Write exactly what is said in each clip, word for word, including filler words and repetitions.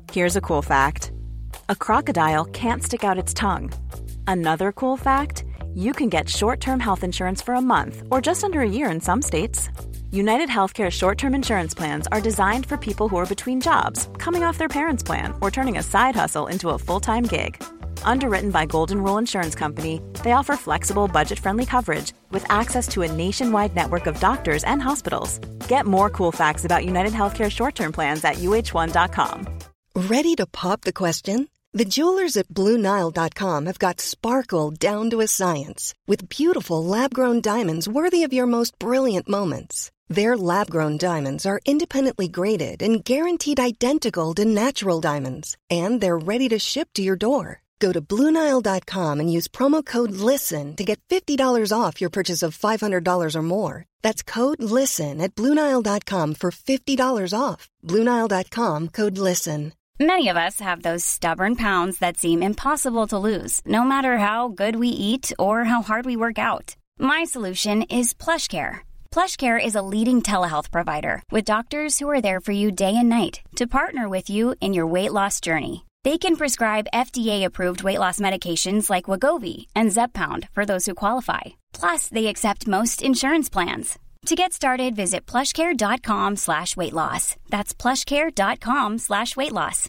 Here's a cool fact. A crocodile can't stick out its tongue. Another cool fact, you can get short-term health insurance for a month or just under a year in some states. United Healthcare short-term insurance plans are designed for people who are between jobs, coming off their parents' plan, or turning a side hustle into a full-time gig. Underwritten by Golden Rule Insurance Company, they offer flexible, budget-friendly coverage with access to a nationwide network of doctors and hospitals. Get more cool facts about United Healthcare short-term plans at U H one dot com. Ready to pop the question? The jewelers at Blue Nile dot com have got sparkle down to a science with beautiful lab-grown diamonds worthy of your most brilliant moments. Their lab-grown diamonds are independently graded and guaranteed identical to natural diamonds, and they're ready to ship to your door. Go to Blue Nile dot com and use promo code LISTEN to get fifty dollars off your purchase of five hundred dollars or more. That's code LISTEN at Blue Nile dot com for fifty dollars off. Blue Nile dot com, code LISTEN. Many of us have those stubborn pounds that seem impossible to lose, no matter how good we eat or how hard we work out. My solution is PlushCare. PlushCare is a leading telehealth provider with doctors who are there for you day and night to partner with you in your weight loss journey. They can prescribe F D A-approved weight loss medications like Wegovy and Zepbound for those who qualify. Plus, they accept most insurance plans. To get started, visit plushcare.com slash weight loss. That's plushcare.com slash weight loss.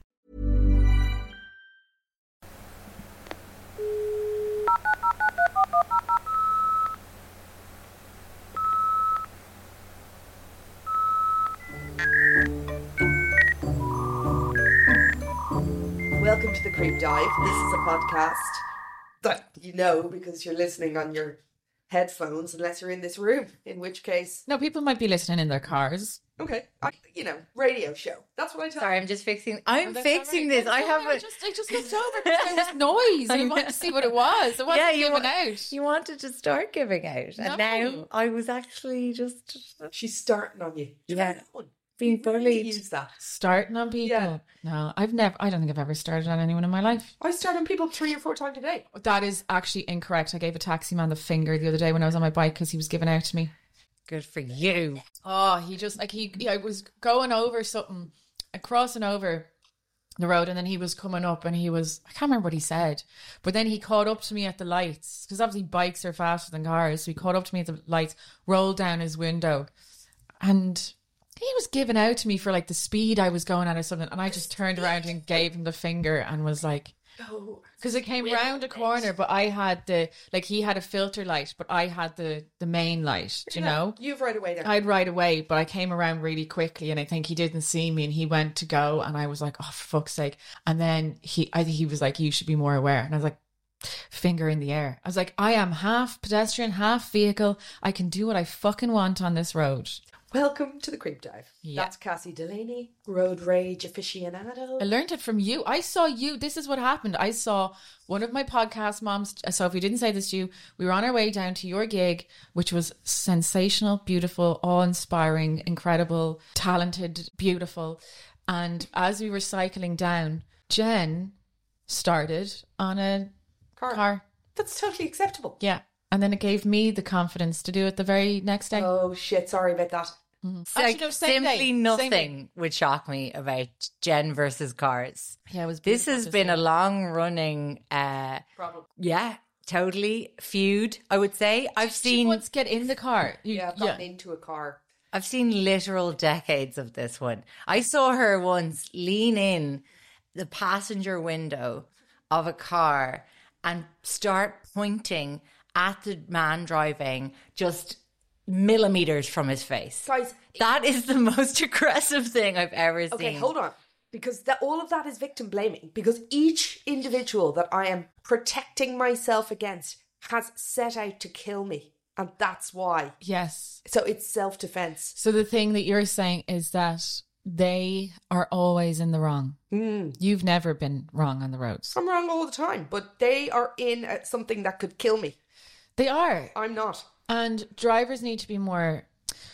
Welcome to the Creep Dive. This is a podcast that you know because you're listening on your headphones, unless you're in this room, in which case... No, people might be listening in their cars. Okay, I, you know, radio show. That's what I tell Sorry, I'm just fixing... I'm fixing this. I have I just, I just looked over because there was noise. I wanted to see what it was. It wasn't yeah, you giving wa- out. You wanted to start giving out. And No. now I was actually just... She's starting on you. Yeah. Being Being bullied. Use that. Starting on people? Yeah. No, I've never... I don't think I've ever started on anyone in my life. I start on people three or four times a day. That is actually incorrect. I gave a taxi man the finger the other day when I was on my bike because he was giving out to me. Good for you. Oh, he just, like, he, he I was going over something, uh, crossing over the road, and then he was coming up and he was, I can't remember what he said, but then he caught up to me at the lights, because obviously bikes are faster than cars, so he caught up to me at the lights, rolled down his window, and he was giving out to me for, like, the speed I was going at or something, and I just turned around and gave him the finger and was like... Oh, because it came round a corner, but I had the, like, he had a filter light, but I had the the main light, do you know? You've right away there. I'd right away, but I came around really quickly, and I think he didn't see me, and he went to go, and I was like, oh, for fuck's sake. And then he, I think he was like, you should be more aware. And I was like, finger in the air. I was like, I am half pedestrian, half vehicle. I can do what I fucking want on this road. Welcome to the Creep Dive. Yeah. That's Cassie Delaney, road rage aficionado. I learned it from you. I saw you. This is what happened. I saw one of my podcast moms. So if we didn't say this to you, we were on our way down to your gig, which was sensational, beautiful, awe-inspiring, incredible, talented, beautiful. And as we were cycling down, Jen started on a Car. car. That's totally acceptable. Yeah. And then it gave me the confidence to do it the very next day. Oh, shit. Sorry about that. So Actually, no, same simply day. Same nothing would shock me about Jen versus cars. Yeah, it was This beautiful has to been see. a long running, uh, Problem. yeah, totally feud, I would say. I've She seen... once get in the car. You- Yeah, I've gotten into a car. I've seen literal decades of this one. I saw her once lean in the passenger window of a car and start pointing at the man driving just millimeters from his face. Guys, That is the most aggressive thing I've ever seen. okay, hold on. Because that, all of that is victim blaming. Because each individual that I am protecting myself against has set out to kill me. And that's why. Yes. So it's self-defense. So the thing that you're saying is that they are always in the wrong. Mm. You've never been wrong on the roads. I'm wrong all the time, but they are in uh, something that could kill me. They are. I'm not. And drivers need to be more...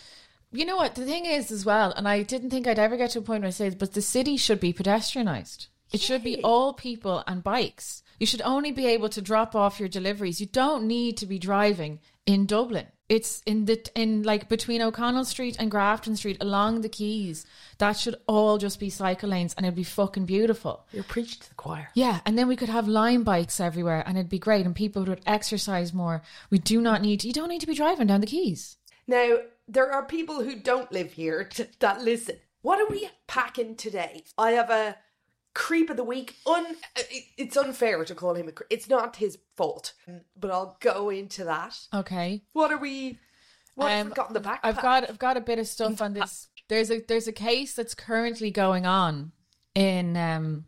You know what? The thing is as well, and I didn't think I'd ever get to a point where I say it, but the city should be pedestrianised. It should be all people and bikes. You should only be able to drop off your deliveries. You don't need to be driving in Dublin. It's in the in like between O'Connell Street and Grafton Street along the quays. That should all just be cycle lanes, and it'd be fucking beautiful. You're preaching to the choir. Yeah, and then we could have line bikes everywhere, and it'd be great, and people would exercise more. We do not need you don't need to be driving down the quays. Now, there are people who don't live here t- that listen. What are we packing today? I have a creep of the week. Un- it's unfair to call him a creep. It's not his fault, but I'll go into that. Okay. What are we? What have Um, we got in the backpack? I've got I've got a bit of stuff on this. There's a there's a case that's currently going on in um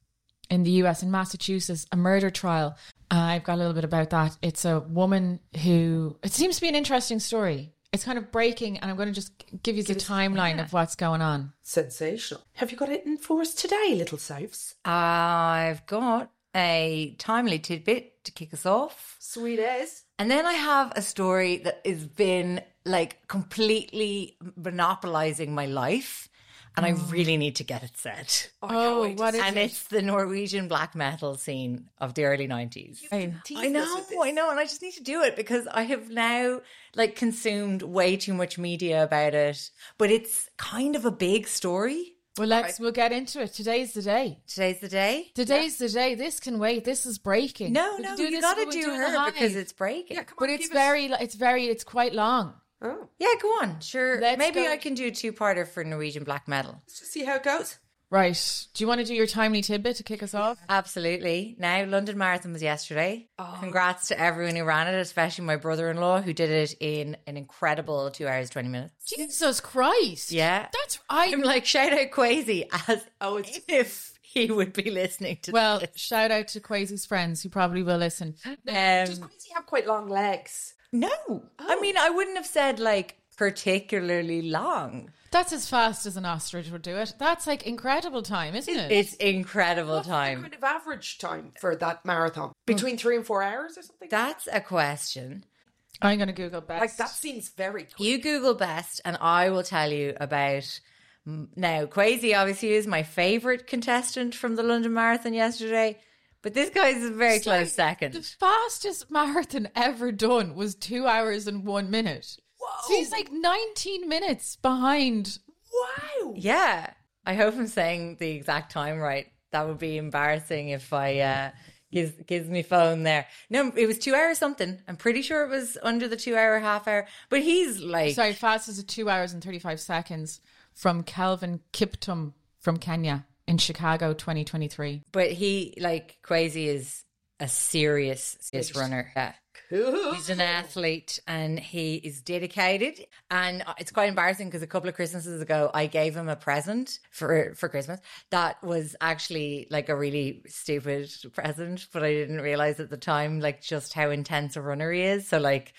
in the U S in Massachusetts, a murder trial. Uh, I've got a little bit about that. It's a woman who it seems to be an interesting story. It's kind of breaking, and I'm going to just give you the timeline of what's going on. Sensational. Have you got it in for us today, little Sophs? I've got a timely tidbit to kick us off. Sweet as. And then I have a story that has been like completely monopolizing my life. And I really need to get it said. Oh, what is And it? it's the Norwegian black metal scene of the early nineties. I, teased I us know, with this. I know. And I just need to do it because I have now like consumed way too much media about it. But it's kind of a big story. Well, let's we'll get into it. Today's the day. Today's the day. Today's the day. This can wait. This is breaking. No, We no, can do you this got to when we do do the her hive. because it's breaking. Yeah, come on, But it's give very, it's very, it's quite long. Us... Oh, Yeah, go on. Sure. Let's Maybe go. I can do a two-parter for Norwegian black metal. let's just see how it goes. Right. Do you want to do your timely tidbit to kick us off? Absolutely. Now, London Marathon was yesterday. Oh. Congrats to everyone who ran it, especially my brother-in-law who did it in an incredible two hours, twenty minutes. Jesus Christ. Yeah. That's, I, I'm like, shout out Quasi as Oh, it's- if he would be listening to well, this. shout out to Quasi's friends who probably will listen. Does Um, Quincy have quite long legs? no. Oh. I mean, I wouldn't have said like particularly long. That's as fast as an ostrich would do it. That's like incredible time, isn't it? It's incredible What's the time. kind of average time for that marathon? Between three and four hours or something? That's a question. I'm going to Google best. like, that seems very quick. You Google best, and I will tell you about. Now, Quasi obviously is my favourite contestant from the London Marathon yesterday, but this guy is a very close The second. fastest marathon ever done was two hours and one minute. Whoa. So he's like nineteen minutes behind. Wow. Yeah, I hope I'm saying the exact time right. That would be embarrassing if I uh, gives gives me phone there. No, it was two hours something. I'm pretty sure it was under the two hour, half hour. But he's like, Sorry, fastest at two hours and thirty-five seconds from Calvin Kiptum from Kenya in Chicago twenty twenty-three. but he like Quasi is a serious, serious runner. Yeah. Cool. He's an athlete and he is dedicated. And it's quite embarrassing because a couple of Christmases ago, I gave him a present for, for Christmas that was actually like a really stupid present, but I didn't realize at the time, like just how intense a runner he is. So like,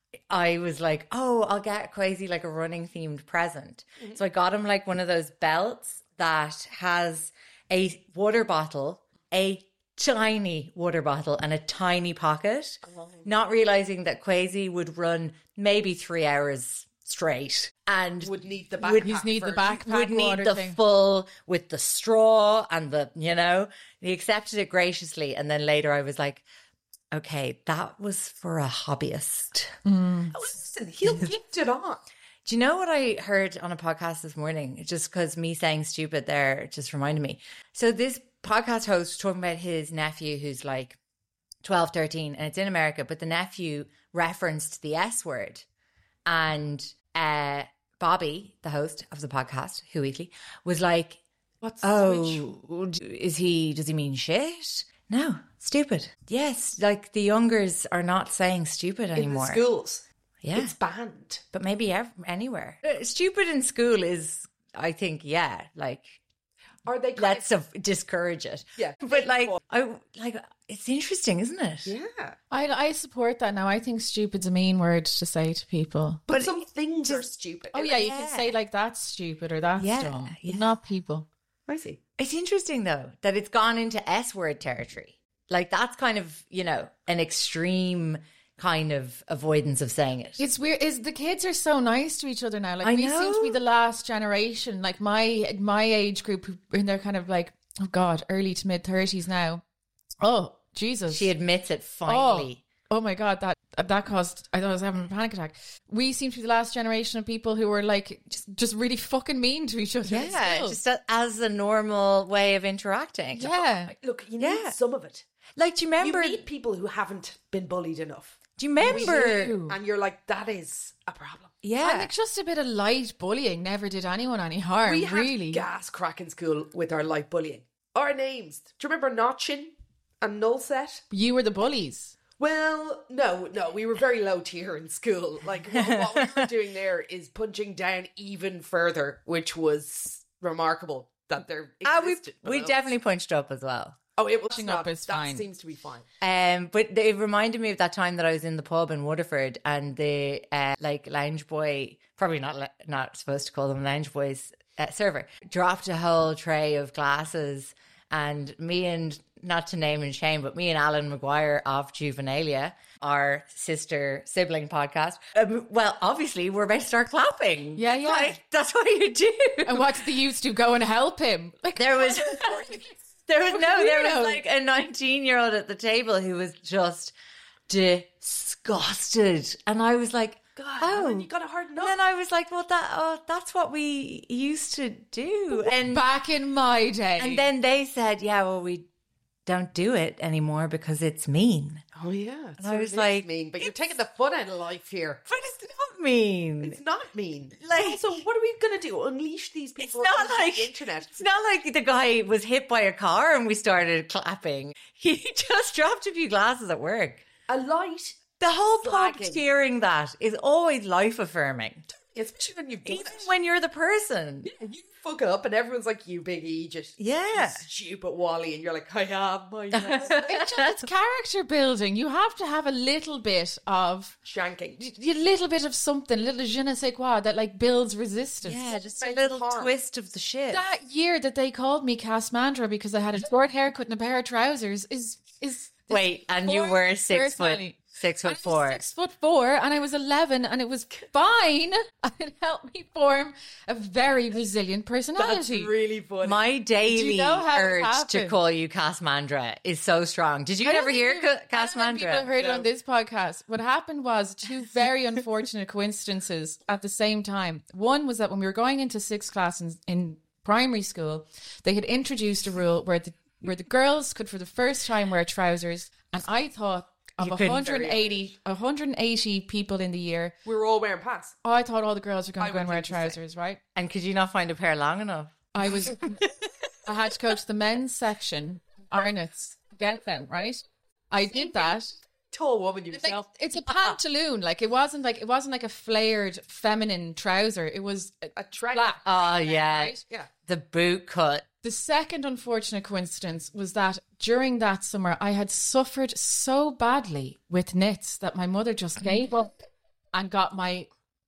I was like, oh, I'll get Quasi like a running themed present. Mm-hmm. So I got him like one of those belts that has a water bottle, a tiny water bottle and a tiny pocket, oh. not realizing that Quasi would run maybe three hours straight and Would need the backpack. Would he's need the first. backpack would need water the thing. full with the straw and the, you know, he accepted it graciously. And then later I was like, okay, that was for a hobbyist. Mm. Oh, listen, he'll get it on. Do you know what I heard on a podcast this morning? Just because me saying stupid there just reminded me. So this podcast host was talking about his nephew who's like twelve, thirteen, and it's in America, but the nephew referenced the S word. And uh, Bobby, the host of the podcast, Who Weekly, was like, What's the switch? oh, is he, does he mean shit? No, stupid. Yes, like the youngers are not saying stupid In the anymore. schools. Yeah. It's banned. But maybe ev- anywhere. Uh, Stupid in school is, I think, yeah, like, Are they kind let's of, of discourage it. Yeah. But like, I like, it's interesting, isn't it? yeah. I, I support that now. I think stupid's a mean word to say to people. But, some things are stupid. Oh yeah, you Yeah. can say like that's stupid or that's Yeah, dumb, yeah. but not people. I see. It's interesting though that it's gone into S word territory. Like that's kind of, you know, an extreme kind of avoidance of saying it. It's weird. Is the kids are so nice to each other now? Like I we seem to be know. the last generation. Like my my age group, who in their kind of like oh god, early to mid thirties now. Oh Jesus! She admits it finally. oh my God, that that caused, I thought I was having a panic attack. We seem to be the last generation of people who were like, just, just really fucking mean to each other. at Yeah, school. just a- as a normal way of interacting. yeah. Look, you need Yeah. some of it. Like, do you remember? You meet people who haven't been bullied enough. do you remember? do. And you're like, that is a problem. Yeah. And like just a bit of light bullying never did anyone any harm, We had really. gas crack in school with our light bullying. Our names. Do you remember Notchin and Nullset? You were the bullies. Well, no, no, we were very low tier in school. Like, what, what we were doing there is punching down even further, which was remarkable that there Ah, we existed. we below. definitely punched up as well. Oh, it was Punching not. up is that fine. seems to be fine. Um, but it reminded me of that time that I was in the pub in Waterford, and the uh, like lounge boy, probably not le- not supposed to call them lounge boys, uh, server dropped a whole tray of glasses, and me and, not to name and shame, but me and Alan Maguire of Juvenalia, our sister sibling podcast, um, well, obviously we're about to start clapping. Yeah, yeah. Like, that's what you do. And what did the youths do? Go and help him? Like, There was there was no there was weirdo. like a nineteen year old at the table who was just disgusted, and I was like, God, oh, man, you got to harden and up. then I was like, well, that oh, that's what we used to do, and back in my day. and then they said, yeah, well, we don't do it anymore because it's mean. Oh, yeah. And I was like, mean, but you're taking the fun out of life here. But it's not mean. It's not mean. Like- so what are we going to do? Unleash these It's people not onto like the internet? It's not like the guy was hit by a car and we started clapping. He just dropped a few glasses at work. A light, The whole pub Slagging. hearing that is always life affirming. especially when you've done Even it. when you're the person. You fuck up and everyone's like, you big Egypt. Yeah. Stupid Wally. And you're like, I am. I am. it's, just, it's character building. You have to have a little bit of Shanking. a little bit of something, a little je ne sais quoi that like builds resistance. Yeah, just a Makes little harm. twist of the shit. That year that they called me Casmandra because I had a short haircut and a pair of trousers is is Wait, and you poor were six foot personality. six I foot was four. Six foot four, and I was eleven, and it was fine. And it helped me form a very resilient That's personality. really funny. My daily know how it urge to happened? call you Casmandra is so strong. Did you I don't ever think hear you- Ca- I don't think People Casmandra? heard it on this podcast. What happened was two very unfortunate coincidences at the same time. One was that when we were going into sixth class in, in primary school, they had introduced a rule where the where the girls could for the first time wear trousers, and I thought of You couldn't one hundred eighty, one hundred eighty people in the year, we were all wearing pants. I thought all the girls were going I to go and would wear think the same. trousers, right? And could you not find a pair long enough? I was, I had to go to the men's section, Arnott's, get them, right? I did that. Tall woman Like, yourself. it's a pantaloon, like it wasn't like it wasn't like a flared feminine trouser. It was a, A track. black. Oh, yeah. Right? Yeah. The boot cut. The second unfortunate coincidence was that during that summer, I had suffered so badly with knits that my mother just gave up and got my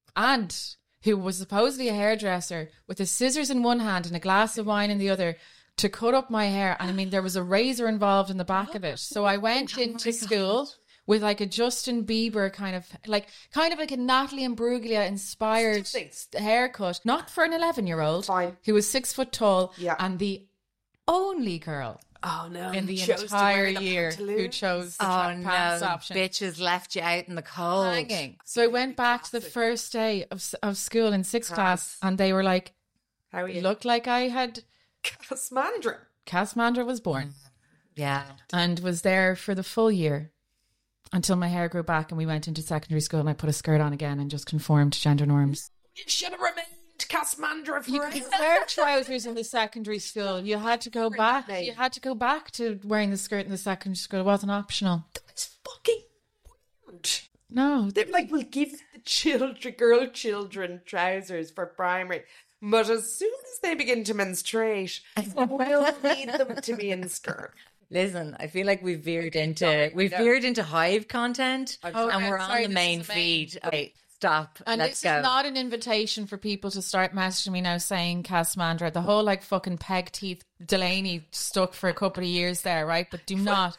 aunt, who was supposedly a hairdresser, with the scissors in one hand and a glass of wine in the other, to cut up my hair. And I mean, there was a razor involved in the back of it. So I went into school with like a Justin Bieber kind of like kind of like a Natalie Imbruglia inspired Things. haircut, not for an eleven year old Fine. who was six foot tall Yeah. and the only girl Oh, no. in the you chose to entire wear the year who pantaloon. chose the Oh, tra- no. pants option. Bitches left you out in the cold. Hanging. So I went back to the first day of s- of school in sixth class, and they were like, How are you? looked like I had Casmandra. Casmandra was born Yeah. and was there for the full year until my hair grew back and we went into secondary school and I put a skirt on again and just conformed to gender norms. You should have remained Casmandra You forever. could wear trousers in the secondary school. You had to go back. name. You had to go back to wearing the skirt in the secondary school. It wasn't optional. It's fucking weird. No, They're like, we'll give the children, girl children trousers for primary. But as soon as they begin to menstruate, we'll need them to be in skirt. Listen, I feel like we've veered into we've no. vered into Hive content, Oh, and okay. we're on Sorry, the this main is the main- feed. Okay, stop. and Let's this go. is not an invitation for people to start messaging me now saying Casmandra. The whole like fucking peg teeth Delaney stuck for a couple of years there, right? But do not.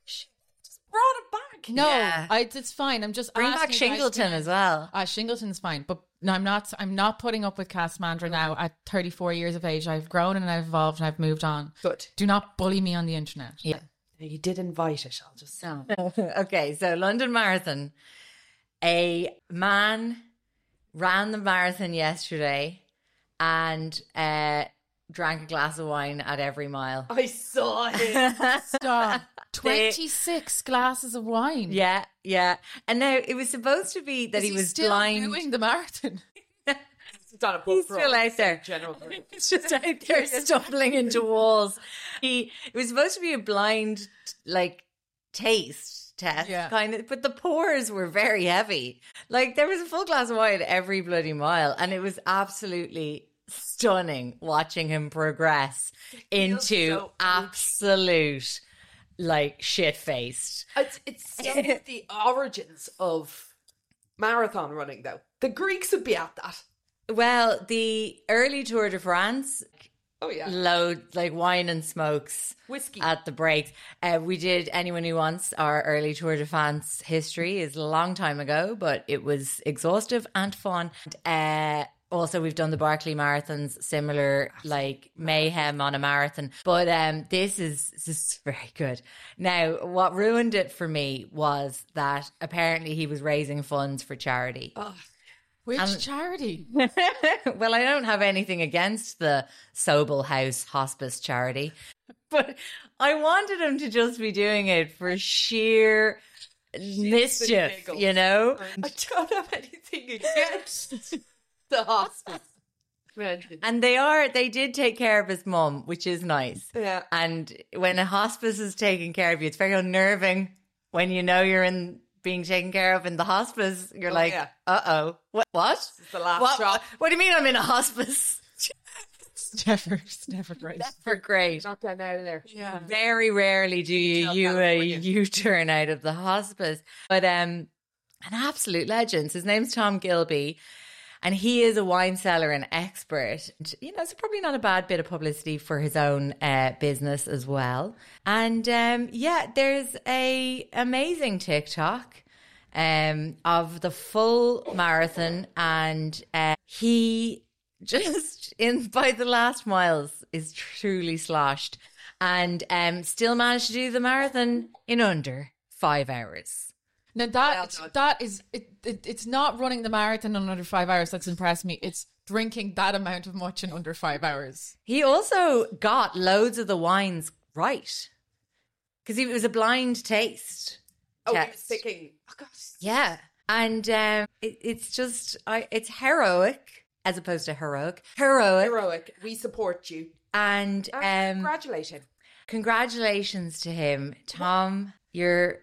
Brought it back. No, Yeah. I, it's fine. I'm just Bring back asking you guys Shingleton to- as well. Ah, Shingleton's fine, but no, I'm not. I'm not putting up with Casmandra now at thirty-four years of age. I've grown and I've evolved and I've moved on. Good. Do not bully me on the internet. Yeah. You did invite it, I'll just say. No. Okay, so London Marathon. A man ran the marathon yesterday and uh, drank a glass of wine at every mile. I saw it. Stop. twenty-six glasses of wine. Yeah, yeah. And now it was supposed to be that Is he was still blind. doing the marathon. It's not a He's pub still crawl. out there. General. It's just out there stumbling into walls. He it was supposed to be a blind like taste test Yeah. kind of, but the pours were very heavy. Like there was a full glass of wine every bloody mile, and it was absolutely stunning watching him progress into so absolute like shit faced. It's, it's some of the origins of marathon running, though. The Greeks would be at that. Well, the early Tour de France, Oh, yeah. load like wine and smokes Whiskey. at the breaks. Uh, we did Anyone Who Wants. Our early Tour de France history is a long time ago, but it was exhaustive and fun. Uh, also, we've done the Barclay Marathons, similar like mayhem on a marathon. But um, this is this is very good. Now, what ruined it for me was that apparently he was raising funds for charity. Oh, Which Um, charity? Well, I don't have anything against the Sobel House Hospice charity, but I wanted him to just be doing it for sheer mischief, giggles. you know? I don't have anything against the hospice. Mentioned. And they are, they did take care of his mum, which is nice. Yeah. And when a hospice is taking care of you, it's very unnerving when you know you're in being taken care of in the hospice. You're Oh, like, yeah. uh-oh, what? What? This is the last what, drop. what do you mean I'm in a hospice? It's never, it's never great. Never great. Not getting out of there. Yeah. Very rarely do you Hotel you a California. U-turn out of the hospice. But um, an absolute legend. His name's Tom Gilby, and he is a wine seller and expert. And, you know, it's probably not a bad bit of publicity for his own uh, business as well. And um, yeah, there's a amazing TikTok um, of the full marathon, and uh, he just in by the last miles is truly sloshed, and um, still managed to do the marathon in under five hours. Now Well that done. that is it, it. It's not running the marathon in under five hours that's impressed me. It's drinking that amount of much in under five hours. He also got loads of the wines right because it was a blind taste. Oh, he was test. thinking, oh, God. Yeah, and um, it, it's just I, it's heroic as opposed to heroic, heroic, Heroic. We support you. and And um, congratulate him. congratulations to him, Tom. You're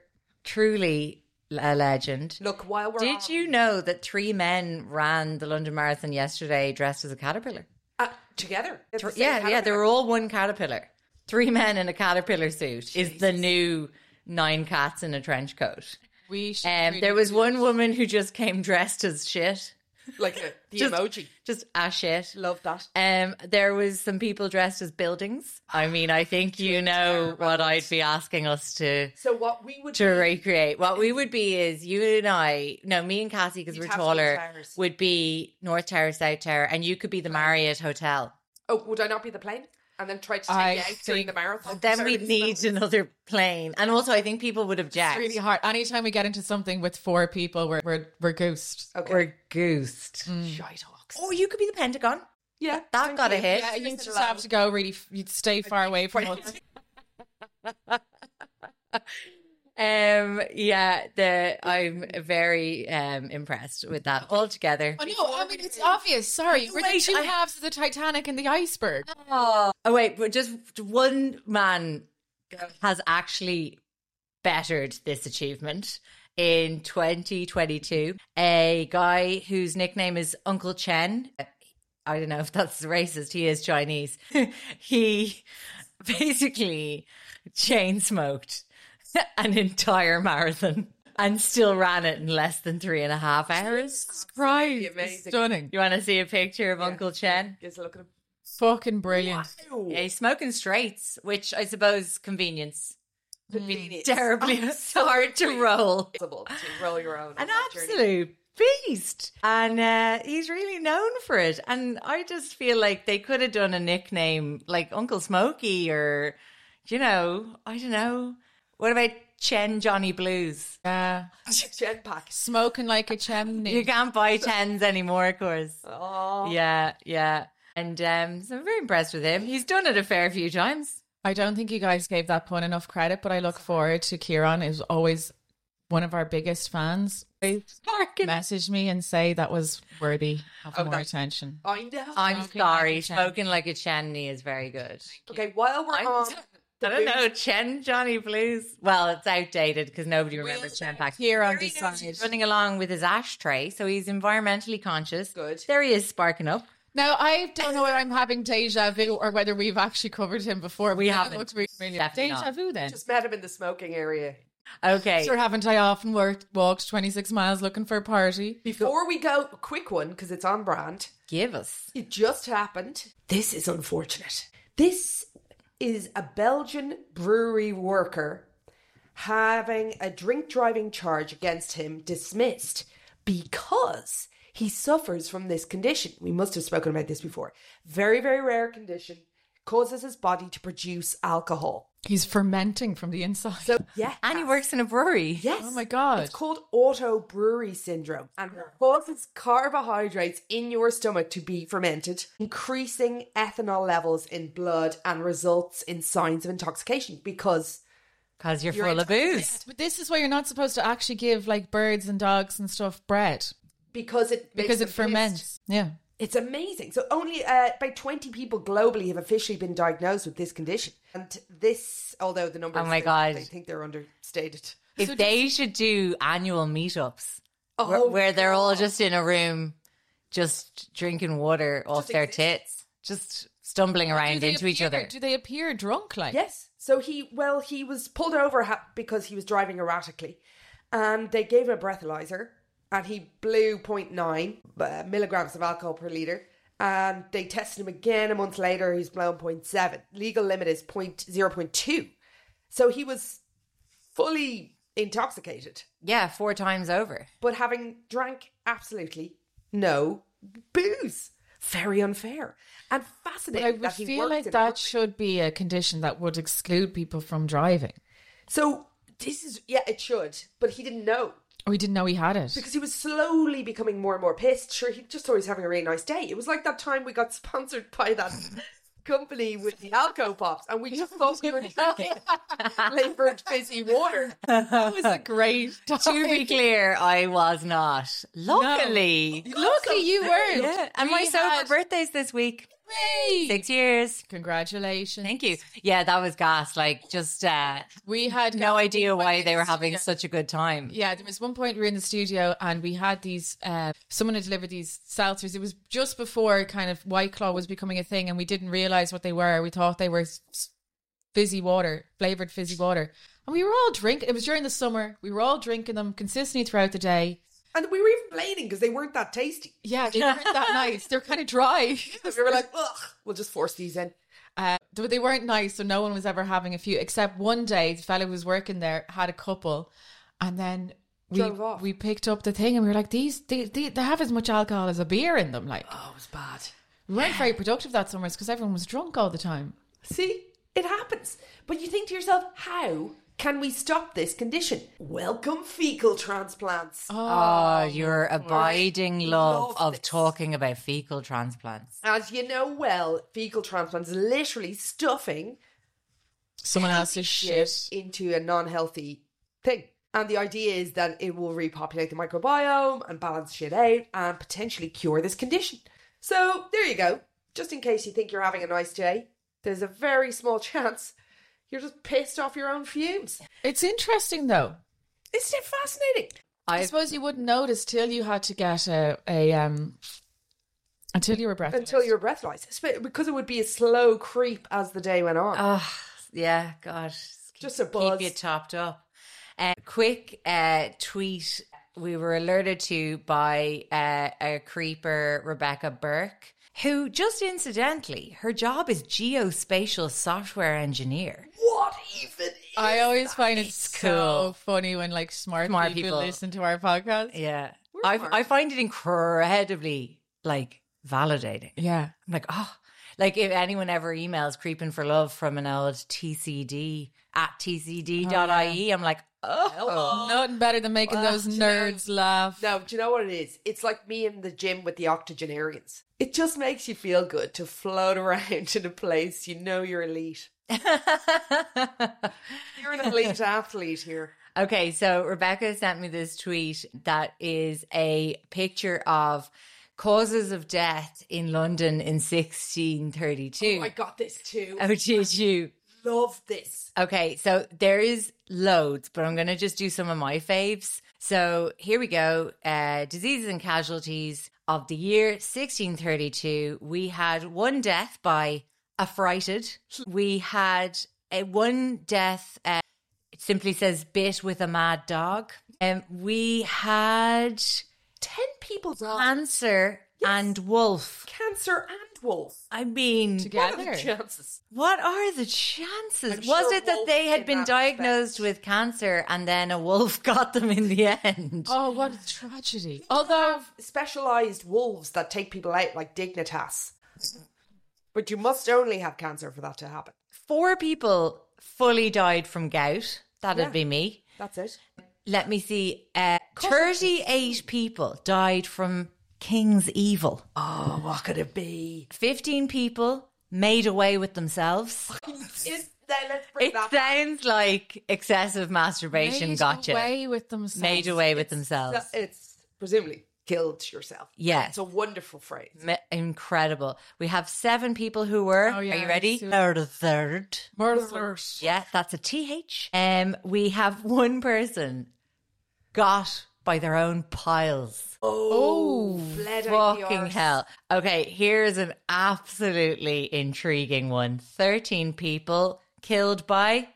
truly a legend. Look, while we're Did on- you know that three men ran the London Marathon yesterday dressed as a caterpillar? Uh, together. It's the Thr- same yeah, yeah, they caterpillar. were all one caterpillar. Three men in a caterpillar suit is the new nine cats in a trench coat. We should Um, really there was do one it. woman who just came dressed as shit. Like a, the Just- emoji. Just as shit. Love that. Um, there was some people dressed as buildings. I mean, I think you know what I'd be asking us to So what we would to be- recreate. What we would be is you and I, no, me and Cassie, because You'd we're have to be taller, towers. would be North Tower, South Tower, and you could be the Marriott Hotel. Oh, would I not be the plane? And then try to take I you out during think- the marathon? Then Sorry, we'd this need is- another plane. And also, I think people would object. It's really hard. Anytime we get into something with four people, we're we're, we're goosed. Okay. We're goosed. Shite hawks. Or you could be the Pentagon. Yeah. That thank got a you. hit. Yeah, you Just just allow- have to go really. You'd stay far away from us. Um, yeah, the I'm very um impressed with that altogether. I know. I mean, it's obvious. Sorry, we're the Wait, two I- halves of the Titanic and the iceberg. Oh, oh wait, but just one man has actually bettered this achievement in twenty twenty-two. A guy whose nickname is Uncle Chen. I don't know if that's racist. He is Chinese. He basically chain smoked an entire marathon and still ran it in less than three and a half hours. Right. Amazing. Stunning. You want to see a picture of Uncle Chen? Just look at him. Fucking brilliant. Yeah, he's smoking straights, which I suppose convenience. Convenience. Terribly hard to roll. Possible to roll your own. on An that journey. absolute beast. And uh, he's really known for it. And I just feel like they could have done a nickname like Uncle Smokey or, you know, I don't know, What about Chen Johnny Blues? Yeah. Jen pack. Smoking like a chimney. You can't buy tens anymore, of course. Oh. Yeah, yeah. And um, so I'm very impressed with him. He's done it a fair few times. I don't think you guys gave that pun enough credit, but I look forward to Kieran. Is always one of our biggest fans. Message me and say that was worthy of Oh, more that- attention. I know. I'm Smoking sorry. like a Chen. Smoking like a Chenny is very good. Okay, while we're I'm- on... I don't know. Chen Johnny Blues. Well, it's outdated because nobody remembers Chen Pack. Kieran There he goes. decided. He's running along with his ashtray, so he's environmentally conscious. Good. There he is, sparking up. Now, I don't know whether I'm having deja vu or whether we've actually covered him before. We but that haven't. looks really familiar. Definitely Deja not. vu then. Just met him in the smoking area. Okay. Sure, haven't I often worked, walked twenty-six miles looking for a party? Before we go, a quick one, because it's on brand. Give us. It just happened. This is unfortunate. This is a Belgian brewery worker having a drink driving charge against him dismissed because he suffers from this condition. We must have spoken about this before. Very, very rare condition. Causes his body to produce alcohol. He's fermenting from the inside. So, yeah. And he works in a brewery. Yes. Oh my God. It's called auto brewery syndrome and it causes carbohydrates in your stomach to be fermented, increasing ethanol levels in blood and results in signs of intoxication because Because you're, You're full of intoxicated. booze. But this is why you're not supposed to actually give like birds and dogs and stuff bread because it makes because it them ferments. pissed. Yeah. It's amazing. So only uh, about twenty people globally have officially been diagnosed with this condition. And this, although the numbers, Oh my they, God. they think they're understated. If they should do annual meetups Oh, where, where they're all God. just in a room, just drinking water off Just their exist. tits, just stumbling around Do they into each appear- other. Do they appear drunk like? Yes. So he, well, he was pulled over ha- because he was driving erratically, and they gave him a breathalyzer, and he blew zero point nine uh, milligrams of alcohol per liter. And they tested him again a month later. He's blown zero point seven. Legal limit is zero point two. So he was fully intoxicated, Yeah, four times over. but having drank absolutely no booze. Very unfair and But fascinating. I would that he feel worked like in a that should be a condition that would exclude people from driving. So this is, yeah, it should, but he didn't know We didn't know he had it. because he was slowly becoming more and more pissed. Sure, he just thought he was having a really nice day. It was like that time we got sponsored by that company with the Alco Pops, and we just thought we were drinking flavoured fizzy water. That was a great To be clear, I was not. Luckily. Luckily you weren't. Yeah. And my We sober had- birthday's this week. Hey! Six years. Congratulations. Thank you. Yeah, that was gas. Like, just uh, We had no idea why they were having such a good time. Yeah, there was one point we were in the studio and we had these, uh, someone had delivered these seltzers. It was just before kind of White Claw was becoming a thing and we didn't realise what they were. We thought they were s- fizzy water, flavoured fizzy water. And we were all drinking, it was during the summer, we were all drinking them consistently throughout the day. And we were even complaining because they weren't that tasty. Yeah, they weren't that nice. They're kind of dry. We were like, ugh, we'll just force these in. Uh, but they weren't nice, so no one was ever having a few. Except one day, the fella who was working there had a couple, and then we Drove off. we picked up the thing, and we were like, "These they, they they have as much alcohol as a beer in them." Like, Oh, it was bad. we weren't very productive that summer because everyone was drunk all the time. See, it happens. But you think to yourself, how can we stop this condition? Welcome fecal transplants. Oh, your abiding love love of this. talking about fecal transplants. As you know well, fecal transplants is literally stuffing Someone else's shit. into a non-healthy thing. And the idea is that it will repopulate the microbiome and balance shit out and potentially cure this condition. So there you go. Just in case you think you're having a nice day, there's a very small chance you're just pissed off your own fumes. It's interesting though. Isn't it fascinating? I I suppose you wouldn't notice till you had to get a, a um until you were breathless. Until you're breathalyzed. Because it would be a slow creep as the day went on. Oh, yeah, God. Just a buzz. Keep you topped up. Uh, quick uh, tweet we were alerted to by uh, a creeper, Rebecca Burke, who just incidentally, her job is geospatial software engineer. What even is I always that? find it It's so cool. funny when like smart, Smart people, people. listen to our podcast. Yeah. We're I smart. I find it incredibly, like, validating. Yeah. I'm like, oh, Like if anyone ever emails creeping for love from an old T C D at T C D dot I E, I'm like, oh. Nothing better than making Well, those do you know- nerds laugh. No, do you know what it is? It's like me in the gym with the octogenarians. It just makes you feel good to float around in a place you know you're elite. You're an elite athlete here. Okay, so Rebecca sent me this tweet that is a picture of causes of death in London in sixteen thirty-two. Oh, I got this too. Oh, did you? Love this. Okay, so there is loads, but I'm going to just do some of my faves. So here we go. Uh, diseases and casualties of the year sixteen thirty-two. We had one death by affrighted. We had a one death, uh, it simply says bit with a mad dog. Um, we had Ten people died. cancer and wolf. Cancer and wolf. I mean, What Together. are the chances? what are the chances? I'm Was sure it that wolf they had in been that diagnosed respect. with cancer and then a wolf got them in the end? Oh, what a tragedy. Although Although, specialized wolves that take people out like Dignitas. But you must only have cancer for that to happen. Four people fully died from gout. That'd Yeah. be me. That's it. Let me see. Uh, thirty-eight people died from King's Evil. Oh, what could it be? fifteen people made away with themselves. Is that, let's bring It that back. sounds like excessive masturbation made gotcha. away with themselves. Made away with themselves. It's presumably killed yourself. Yes. It's a wonderful phrase. Me- Incredible. We have seven people who were. Oh, yeah, Are you ready? so- Third, a third. Murderers. Yeah, that's a T H. Um, we have one person got by their own piles. Oh, bled out the Fucking arse. hell. Okay, here's an absolutely intriguing one. thirteen people killed by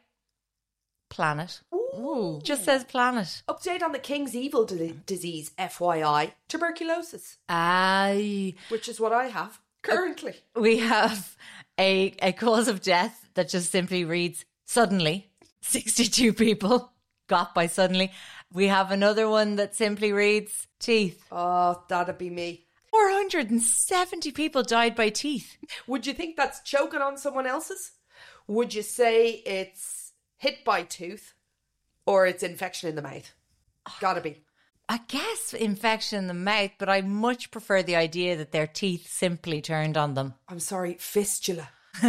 planet. Ooh. Just says planet. Update on the King's Evil di- disease, F Y I. Tuberculosis, Aye. which is what I have currently. We have a, a cause of death that just simply reads suddenly. sixty-two people got by suddenly. We have another one that simply reads teeth. Oh, that'd be me. four hundred seventy people died by teeth. Would you think that's choking on someone else's? Would you say it's hit by tooth or it's infection in the mouth? Gotta be. I guess infection in the mouth, but I much prefer the idea that their teeth simply turned on them. I'm sorry, fistula.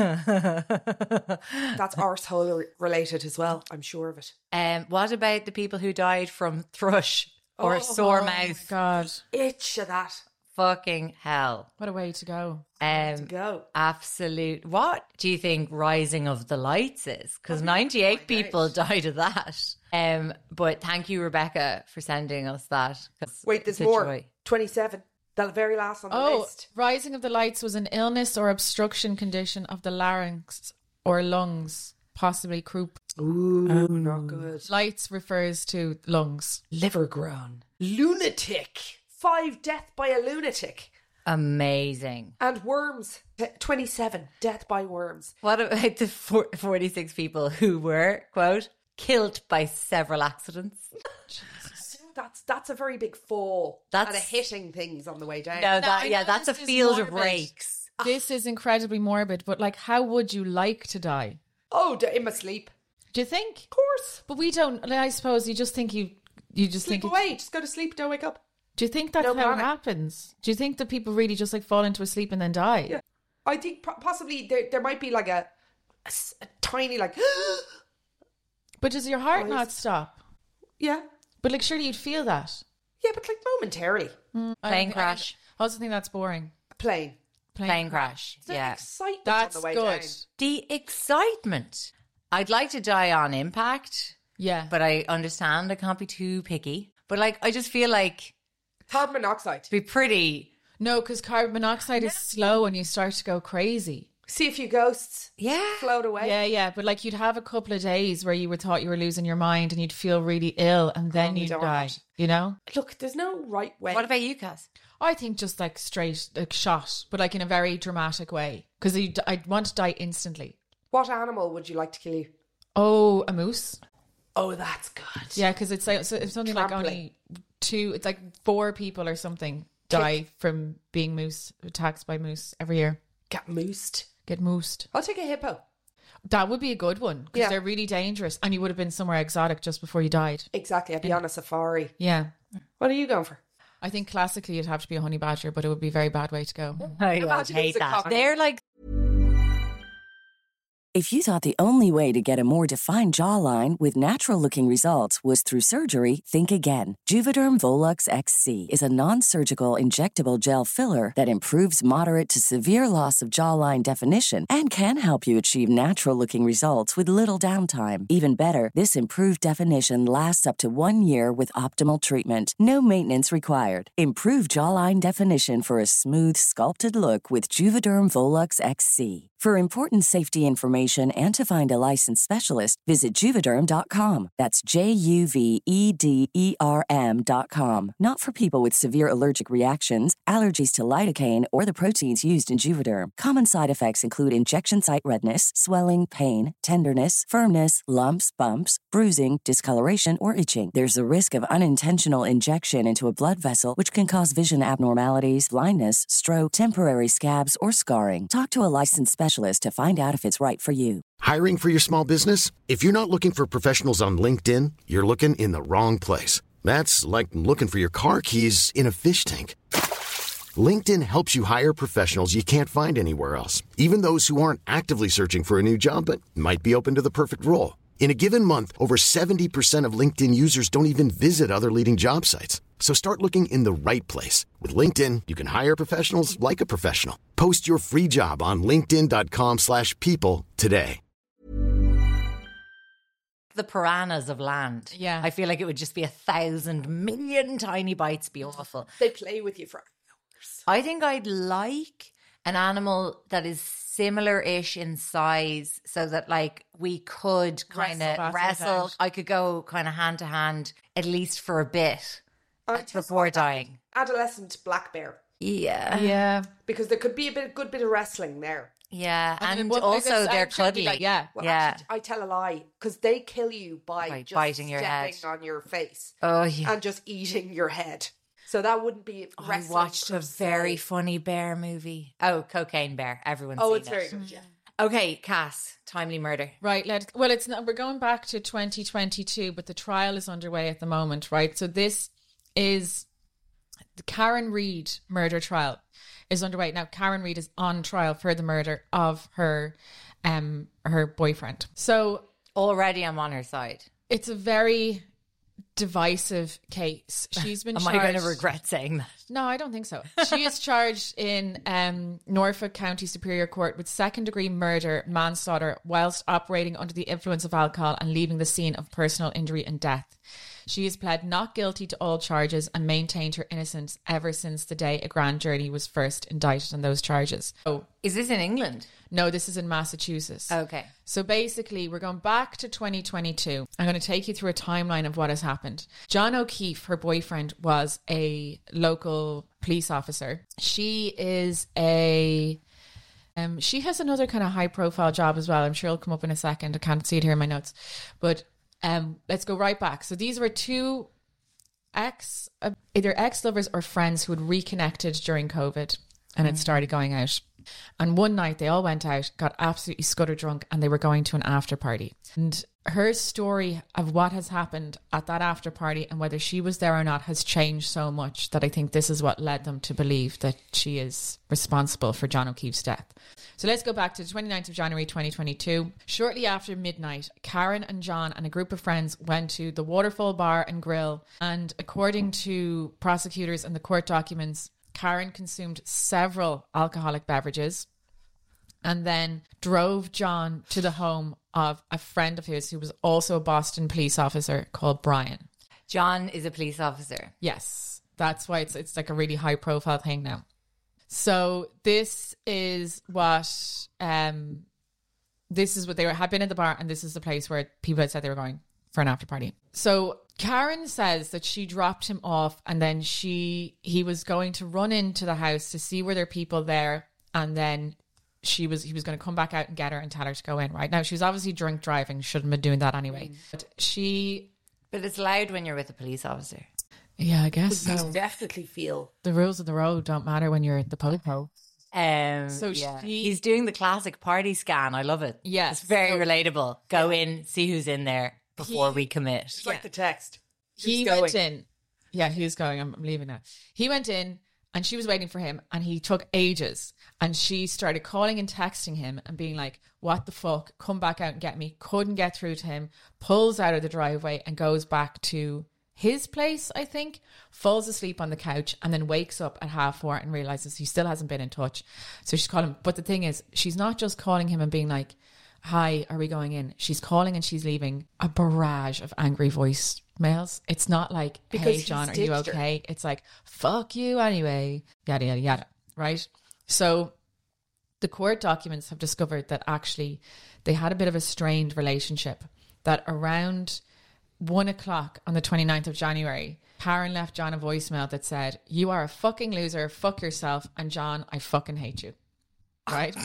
That's arsehole re- related as well. I'm sure of it. Um, what about the people who died from thrush or Oh, a sore Oh, mouth? God. Itch of that. Fucking hell. What a way to go. Um, Go. absolute. What do you think Rising of the Lights is? Because ninety-eight find people out. died of that. Um, but thank you, Rebecca, for sending us that. 'cause Wait, there's it's a more. joy. twenty-seven. The very last on the Oh, list. rising of the lights was an illness or obstruction condition of the larynx or lungs, possibly croup. Ooh, not good. Lights refers to lungs. Liver grown. Lunatic. Five death by a lunatic. Amazing. And worms. T- twenty-seven. Death by worms. What about the four- forty-six people who were, quote, killed by several accidents? That's that's a very big fall. That's- And a hitting things on the way down. No, that, I yeah, know that's a this is field of morbid. rakes. This is incredibly morbid, but like, how would you like to die? Oh, d- in my sleep. Do you think? Of course. But we don't. like, I suppose you just think you, you just Sleep think. it's- away. Just go to sleep. Don't wake up. Do you think that's No how it panic. happens? Do you think that people really just like fall into a sleep and then die? Yeah. I think po- possibly there there might be like a, a s- a tiny like But does your heart Eyes. not stop? yeah But like, surely you'd feel that. yeah, but like momentarily. I- Plane I- crash. I also think that's boring. Plane. Plane crash. The Yeah. excitement That's on the way good. down. The excitement. I'd like to die on impact, Yeah. but I understand I can't be too picky. But like, I just feel like Carbon monoxide. it'd be pretty. No, because carbon monoxide is slow and you start to go crazy. See a few ghosts. Yeah. Float away. Yeah, yeah. But like, you'd have a couple of days where you would thought you were losing your mind and you'd feel really ill and then Oh, we you'd don't die. want it. You know? Look, there's no right way. What about you, Cass? I think just like straight, like shot, but like in a very dramatic way. Because I'd want to die instantly. What animal would you like to kill you? Oh, a moose? Oh, that's good. Yeah, because it's like so it's something like Trampling. only two. It's like four people or something die from being moose attacked by moose every year. Get moosed. Get moosed. I'll take a hippo. That would be a good one because Yeah. they're really dangerous, and you would have been somewhere exotic just before you died. Exactly. I'd be on a safari. Yeah. What are you going for? I think classically it'd have to be a honey badger, but it would be a very bad way to go. I Imagine it hate was a that. cock. They're like, If you thought the only way to get a more defined jawline with natural-looking results was through surgery, think again. Juvederm Volux X C is a non-surgical injectable gel filler that improves moderate to severe loss of jawline definition and can help you achieve natural-looking results with little downtime. Even better, this improved definition lasts up to one year with optimal treatment. No maintenance required. Improve jawline definition for a smooth, sculpted look with Juvederm Volux X C. For important safety information and to find a licensed specialist, visit Juvederm dot com. That's J U V E D E R M dot com. Not for people with severe allergic reactions, allergies to lidocaine, or the proteins used in Juvederm. Common side effects include injection site redness, swelling, pain, tenderness, firmness, lumps, bumps, bruising, discoloration, or itching. There's a risk of unintentional injection into a blood vessel, which can cause vision abnormalities, blindness, stroke, temporary scabs, or scarring. Talk to a licensed specialist to find out if it's right for you. Hiring for your small business? If you're not looking for professionals on LinkedIn, you're looking in the wrong place. That's like looking for your car keys in a fish tank. LinkedIn helps you hire professionals you can't find anywhere else, even those who aren't actively searching for a new job but might be open to the perfect role. In a given month, over seventy percent of LinkedIn users don't even visit other leading job sites. So start looking in the right place. With LinkedIn, you can hire professionals like a professional. Post your free job on linkedin dot com slash people today. the piranhas of land. Yeah. I feel like it would just be a thousand million tiny bites, be awful. They play with you for hours. I think I'd like an animal that is similar-ish in size so that like we could kind Wrestle, of battle it wrestle. out. I could go kind of hand to hand at least for a bit I just before want that dying. Adolescent black bear. Yeah. Yeah. Because there could be a bit, good bit of wrestling there. Yeah. I mean, And what- I also guess they're actually, cuddly. like, yeah. Well, Yeah. actually, I tell a lie because they kill you by, By just biting your stepping head. on your face Oh, yeah. and just eating your head. So that wouldn't be I wrestling. watched per a very se. funny bear movie. Oh, Cocaine Bear. Everyone's Oh, seen it's it. very good. Yeah. Okay, Cass, timely murder. Right, let well, it's not, we're going back to twenty twenty-two, but the trial is underway at the moment, right? So this is the Karen Reid murder trial is underway now. Karen Reid is on trial for the murder of her, um, her boyfriend. So Already I'm on her side. it's a very divisive case. She's been Am charged. I going to regret saying that? No, I don't think so. She is charged in um, Norfolk County Superior Court with second degree murder, manslaughter, whilst operating under the influence of alcohol and leaving the scene of personal injury and death. She has pled not guilty to all charges and maintained her innocence ever since the day a grand jury was first indicted on those charges. Oh, Is this in England? no, this is in Massachusetts. Okay. So basically, we're going back to twenty twenty-two. I'm going to take you through a timeline of what has happened. John O'Keefe, her boyfriend, was a local police officer. She is a... Um, she has another kind of high-profile job as well. I'm sure it'll come up in a second. I can't see it here in my notes. But um, let's go right back. So these were two ex... Uh, either ex-lovers or friends who had reconnected during COVID and had started going out. And one night they all went out, got absolutely scutter drunk, and they were going to an after party. And her story of what has happened at that after party and whether she was there or not has changed so much that I think this is what led them to believe that she is responsible for John O'Keefe's death. So let's go back to the twenty-ninth of January twenty twenty-two. Shortly after midnight, Karen and John and a group of friends went to the Waterfall Bar and Grill. And according to prosecutors and the court documents, Karen consumed several alcoholic beverages and then drove John to the home of a friend of his who was also a Boston police officer called Brian. John is a police officer. Yes, that's why it's it's like a really high profile thing now. So this is what um this is what they were, had been at the bar, and this is the place where people had said they were going for an after party. So Karen says that she dropped him off and then she he was going to run into the house to see were there people there, and then she was he was going to come back out and get her and tell her to go in. Right now she was obviously drunk driving, shouldn't have been doing that anyway. Mm. But she But it's loud when you're with a police officer. yeah, I guess You so. definitely feel. The rules of the road don't matter when you're at the popo. Um, So yeah. she- he's doing the classic party scan. I love it. Yes. It's very So- relatable. Go in, see who's in there before He- we commit. It's like the text. he Who's went going? in. Yeah, who's going? I'm, I'm leaving now. He went in and she was waiting for him and he took ages. And she started calling and texting him and being like, what the fuck? Come back out and get me. Couldn't get through to him. Pulls out of the driveway and goes back to his place, I think. Falls asleep on the couch and then wakes up at half four and realizes he still hasn't been in touch. So she's calling him. But the thing is, she's not just calling him and being like, hi, are we going in? She's calling and she's leaving a barrage of angry voicemails. It's not like, Because hey, he John, are you stitched her. okay? It's like, fuck you anyway, yada, yada, yada, right? So the court documents have discovered that actually they had a bit of a strained relationship, that around one o'clock on the twenty-ninth of January, Karen left John a voicemail that said, you are a fucking loser, fuck yourself, and John, I fucking hate you. Right?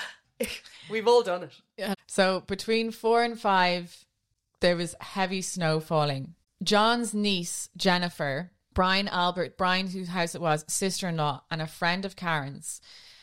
We've all done it. Yeah. So between four and five, there was heavy snow falling. John's niece, Jennifer, Brian Albert, Brian, whose house it was, sister-in-law, and a friend of Karen's,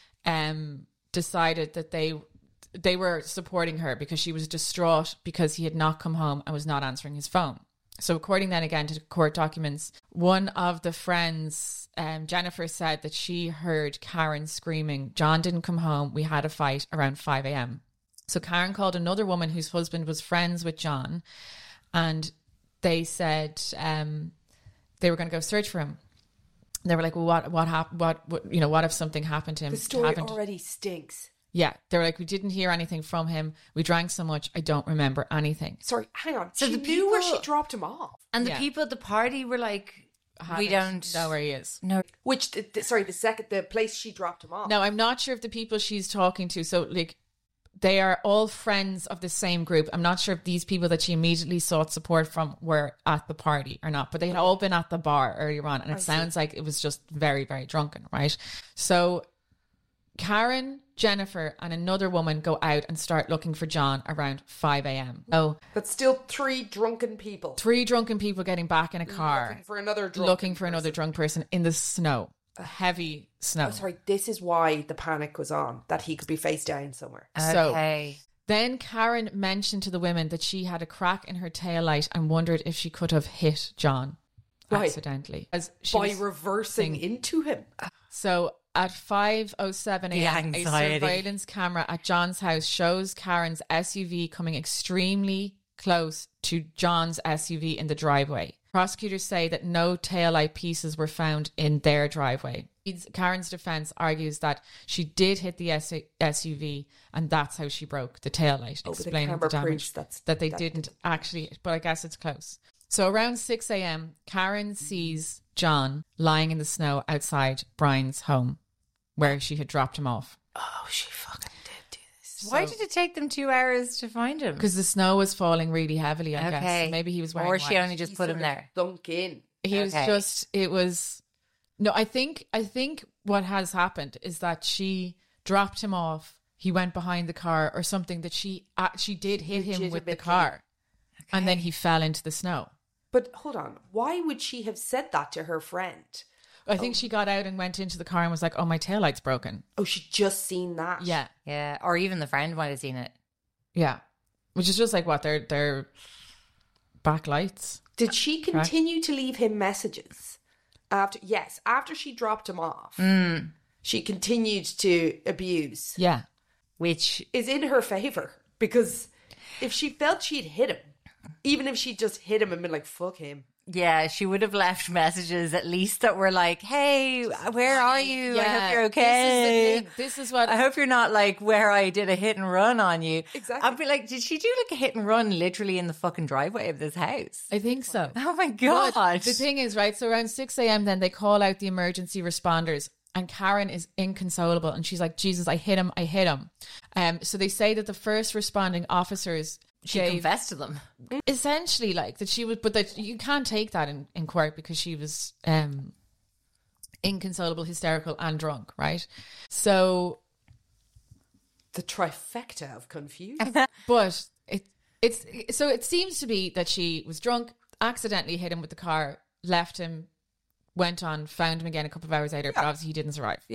um, decided that they they were supporting her because she was distraught because he had not come home and was not answering his phone. So according then again to court documents, one of the friends, um, Jennifer, said that she heard Karen screaming, John didn't come home, we had a fight, around five a.m. So Karen called another woman whose husband was friends with John, and they said um, they were going to go search for him. They were like, well, what, what happened? What, what, you know, what if something happened to him? The story happened? already stinks. Yeah. They were like, we didn't hear anything from him. We drank so much. I don't remember anything. Sorry, hang on. So she the knew where people- she dropped him off. And the Yeah. people at the party were like, we Haven't don't know where he is. know. Which, the, the- sorry, the second, the place she dropped him off. No, I'm not sure if the people she's talking to, so like, they are all friends of the same group. I'm not sure if these people that she immediately sought support from were at the party or not, but they had all been at the bar earlier on, and it I see. sounds like it was just very, very drunken, right? So Karen, Jennifer, and another woman go out and start looking for John around five a.m. Oh, But still three drunken people. three drunken people getting back in a car, Looking for another drunk. looking for another drunk person in the snow, heavy snow. Oh, sorry, this is why the panic was on, that he could be face down somewhere. So- Okay. Then Karen mentioned to the women that she had a crack in her taillight and wondered if she could have hit John Right. accidentally. As she By was- reversing into him. so at five oh seven The a.m., a anxiety. surveillance camera at John's house shows Karen's S U V coming extremely close to John's S U V in the driveway. Prosecutors say that no taillight pieces were found in their driveway. Karen's defense argues that she did hit the S U V and that's how she broke the taillight, Oh, but the explaining the, camera damage proves that's- that they that didn't actually, but I guess it's close. So around six a.m., Karen sees John lying in the snow outside Brian's home where she had dropped him off. Oh, she fucking did do this. Why did it take them two hours to find him? Because the snow was falling really heavily, I Okay. guess. Maybe he was wearing Or she white. only just He put him sort of there. Thunk in. He was Okay. just, it was, no, I think, I think what has happened is that she dropped him off. He went behind the car or something, that she, uh, she did hit him with the Legitimately. car. And then he fell into the snow. But hold on, why would she have said that to her friend? I think she got out and went into the car and was like, oh, my taillight's broken. Oh, she just seen that. Yeah. Yeah. Or even the friend might have seen it. Yeah. Which is just like what, their, their backlights. Did she continue to leave him messages after? Yes, after she dropped him off, she continued to abuse. Yeah. Which, Is in her favor, because if she felt she'd hit him, even if she just hit him and been like, "Fuck him," yeah, she would have left messages at least that were like, hey, where are you? I hope you're This is okay. the thing. This is what I hope you're not like where I did a hit and run on you. Exactly. I'd be like, did she do like a hit and run literally in the fucking driveway of this house? I think so. Oh my But God. the thing is, right, so around six a.m. then they call out the emergency responders and Karen is inconsolable and she's like, Jesus, I hit him, I hit him. Um, so they say that the first responding officers she gave confessed to them. essentially like that she was, but that you can't take that in, in court because she was um, inconsolable, hysterical and drunk, right? So, the trifecta of confusion. but it it's so it seems to be that she was drunk, accidentally hit him with the car, left him, went on, found him again a couple of hours later, but obviously he didn't survive. Yeah,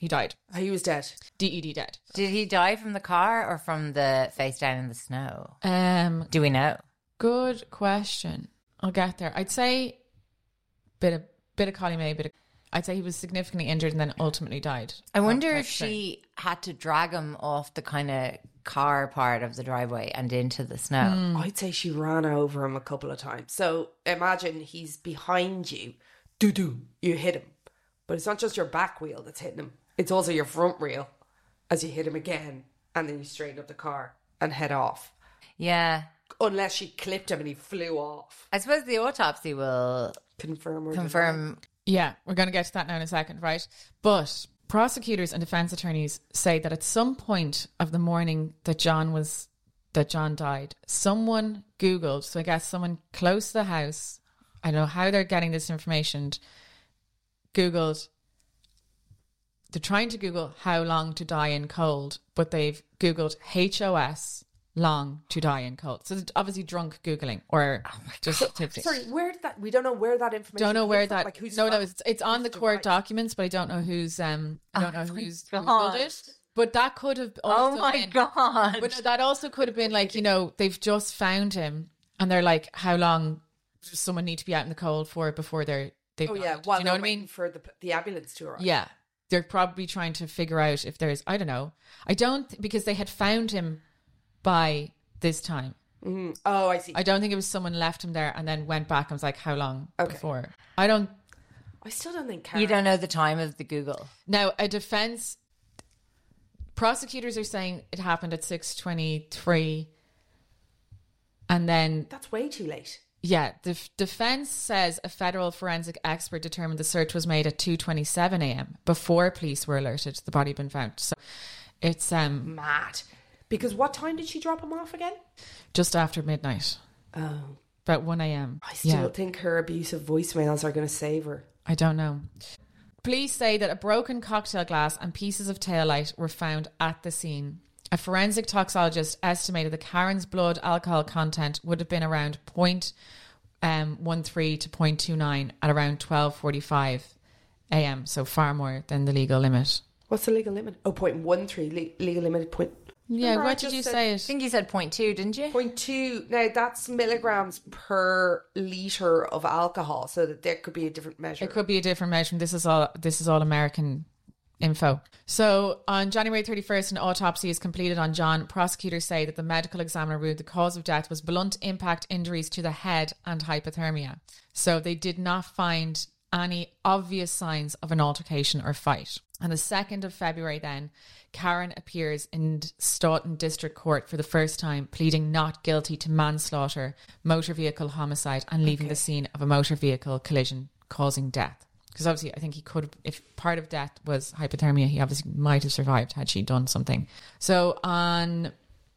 he died. He was dead. D E D dead. Did he die from the car or from the face down in the snow? Um, Do we know? Good question. I'll get there. I'd say bit of bit of column A, bit of. I'd say he was significantly injured and then ultimately died. I wonder Oh, if she had to drag him off the kind of car part of the driveway and into the snow. I'd say she ran over him a couple of times. So imagine he's behind you. Do do. You hit him. But it's not just your back wheel that's hitting him. It's also your front wheel as you hit him again. And then you straighten up the car and head off. Yeah. Unless she clipped him and he flew off. I suppose the autopsy will Confirm or confirm. Yeah, we're going to get to that now in a second, right? But prosecutors and defense attorneys say that at some point of the morning that John was that John died, someone Googled, so I guess someone close to the house, I don't know how they're getting this information, Googled, they're trying to Google how long to die in cold, but they've Googled H O S, long to die in cold. So it's obviously drunk Googling or just tipsy. Sorry, where did that? We don't know where that information. Don't know came where from. that. Like who's no, no, from- it's it's on the who's court right. documents, but I don't know who's um. I don't Oh know my who's God. Googled it. But that could have. Also Oh my been, God. But no, that also could have been like, you know, they've just found him, and they're like, how long does someone need to be out in the cold for before they're they? Oh yeah, Do while you know they're what I mean? waiting for the the ambulance to arrive. Yeah, they're probably trying to figure out if there's. I don't know. I don't because they had found him by this time. Mhm. Oh, I see. I don't think it was someone left him there and then went back and was like, how long Okay. before? I don't. I still don't think Karen. You don't know the time of the Google. Now, a defense prosecutors are saying it happened at six twenty-three, and then That's way too late. yeah, the f- defense says a federal forensic expert determined the search was made at two twenty-seven a.m. before police were alerted the body had been found. So it's um Mad. Because what time did she drop him off again? just after midnight, Oh, about one a.m. I still Yeah. think her abusive voicemails are going to save her. I don't know. Police say that a broken cocktail glass and pieces of taillight were found at the scene. A forensic toxologist estimated that Karen's blood alcohol content would have been around zero point one three to zero point two nine at around twelve forty-five a.m., so far more than the legal limit. What's the legal limit? Oh, point one three. Le- legal limit point. Yeah, Remember I what did just you said say I it? think you said point two, didn't you? Point two. Now that's milligrams per liter of alcohol, so that there could be a different measure. It could be a different measurement. This is all this is all American info. So on January thirty-first, an autopsy is completed on John. Prosecutors say that the medical examiner ruled the cause of death was blunt impact injuries to the head and hypothermia. So they did not find any obvious signs of an altercation or fight. On the second of February then, Karen appears in Stoughton District Court for the first time, pleading not guilty to manslaughter, motor vehicle homicide, and leaving the scene of a motor vehicle collision causing death. Because obviously, I think he could have, if part of death was hypothermia, he obviously might have survived had she done something. So on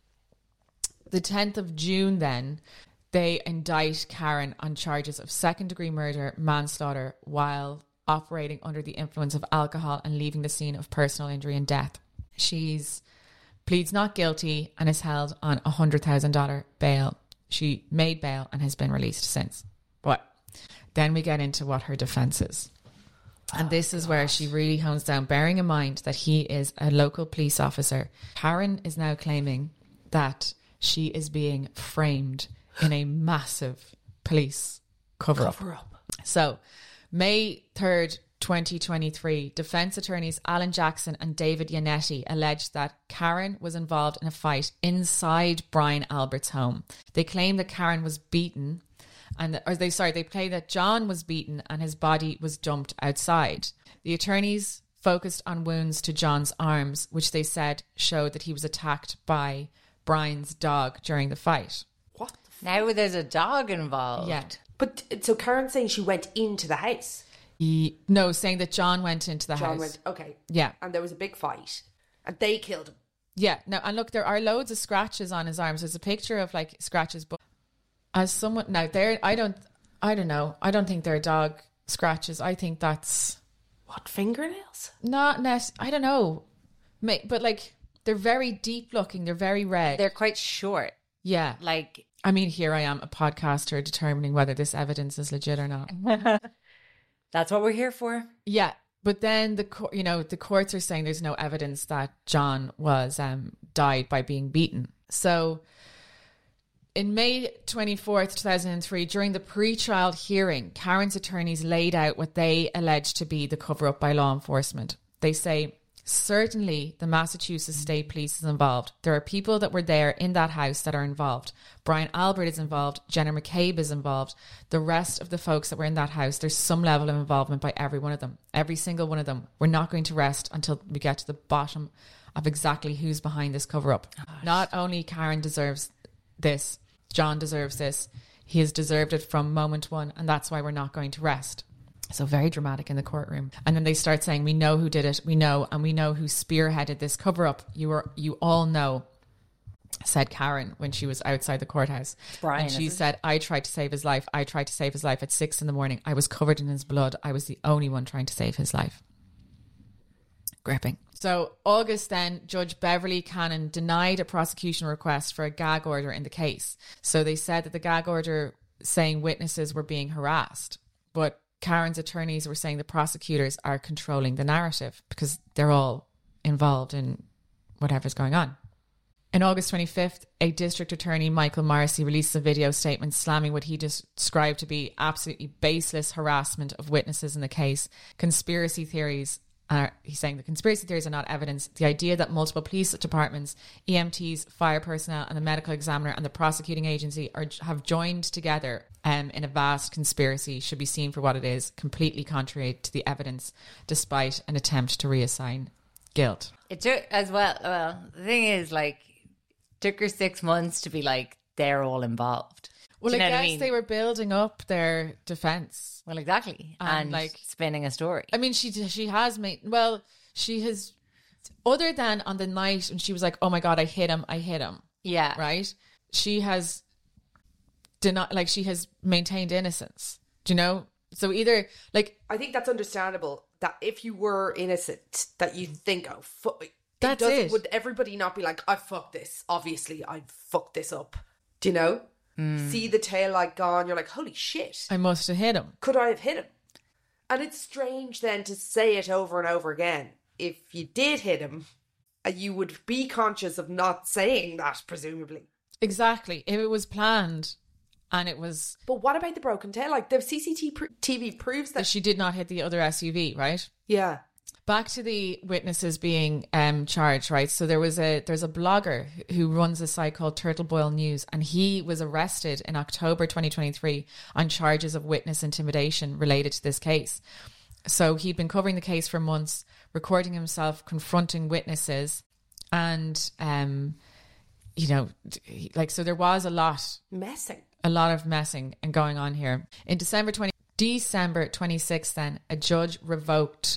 the tenth of June then, they indict Karen on charges of second degree murder, manslaughter, while operating under the influence of alcohol and leaving the scene of personal injury and death. She's pleads not guilty and is held on a one hundred thousand dollars bail. She made bail and has been released since. But then we get into what her defense is. And this is where she really hones down, bearing in mind that he is a local police officer. Karen is now claiming that she is being framed in a massive police cover-up. Cover-up. So, May third, twenty twenty-three, defense attorneys Alan Jackson and David Yannetti alleged that Karen was involved in a fight inside Brian Albert's home. They claim that Karen was beaten, and or they sorry, they claim that John was beaten and his body was dumped outside. The attorneys focused on wounds to John's arms, which they said showed that he was attacked by Brian's dog during the fight. What? The f- Now there's a dog involved. Yeah. but so Karen's saying she went into the house. He, no, saying that John went into the John house. went. Okay. Yeah. And there was a big fight, and they killed him. Yeah, no, and look, there are loads of scratches on his arms. There's a picture of like scratches, but as someone now, there, I don't, I don't know, I don't think they're dog scratches. I think that's What, fingernails? not nec- I don't know, Ma- but like they're very deep looking. They're very red. They're quite short. yeah, Like, I mean, here I am, a podcaster, determining whether this evidence is legit or not. that's what we're here for. Yeah, But then the co- you know the courts are saying there's no evidence that John was um, died by being beaten. So in May twenty-fourth, two thousand three, during the pre-trial hearing, Karen's attorneys laid out what they alleged to be the cover-up by law enforcement. They say, certainly the Massachusetts State Police is involved. There are people that were there in that house that are involved. Brian Albert is involved. Jenna McCabe is involved. The rest of the folks that were in that house, there's some level of involvement by every one of them. Every single one of them. We're not going to rest until we get to the bottom of exactly who's behind this cover-up. Gosh. Not only Karen deserves this, John deserves this. He has deserved it from moment one, and that's why we're not going to rest. So very dramatic in the courtroom. And then they start saying, we know who did it. We know, and we know who spearheaded this cover-up. You are, you all know, said Karen when she was outside the courthouse. Brian, and she said, I tried to save his life. I tried to save his life at six in the morning. I was covered in his blood. I was the only one trying to save his life. Gripping. So August then, Judge Beverly Cannon denied a prosecution request for a gag order in the case. So they said that the gag order saying witnesses were being harassed, but Karen's attorneys were saying the prosecutors are controlling the narrative because they're all involved in whatever's going on. On August twenty-fifth, a district attorney, Michael Marcy, released a video statement slamming what he described to be absolutely baseless harassment of witnesses in the case, conspiracy theories. Uh, he's saying the conspiracy theories are not evidence. The idea that multiple police departments, E M Ts, fire personnel and the medical examiner and the prosecuting agency are, have joined together um, in a vast conspiracy should be seen for what it is, completely contrary to the evidence, despite an attempt to reassign guilt. It took as well. Well, the thing is, like, took her six months to be like, they're all involved. Well, Do you I know guess what I mean? they were building up their defense. Well, exactly. And, And, like, spinning a story. I mean, she she has made, well, she has, other than on the night when she was like, oh my God, I hit him, I hit him. Yeah. Right? She has denied, like, she has maintained innocence. Do you know? So either, like, I think that's understandable that if you were innocent, that you think, oh, fuck. That's does, it. Would everybody not be like, I fucked this? Obviously, I fucked this up. Do you know? Mm. See the taillight gone, you're like, holy shit. I must have hit him. Could I have hit him? And it's strange then to say it over and over again. If you did hit him, you would be conscious of not saying that, presumably. Exactly. If it was planned and it was... But what about the broken tail? Like, the C C T V proves that... that she did not hit the other S U V, right? Yeah. Back to the witnesses being um, charged, right? So there was a there's a blogger who runs a site called Turtle Boil News, and he was arrested in October twenty twenty-three on charges of witness intimidation related to this case. So he'd been covering the case for months, recording himself confronting witnesses, and um, you know, like, so there was a lot messing, a lot of messing and going on here. In December twenty December twenty-sixth, then a judge revoked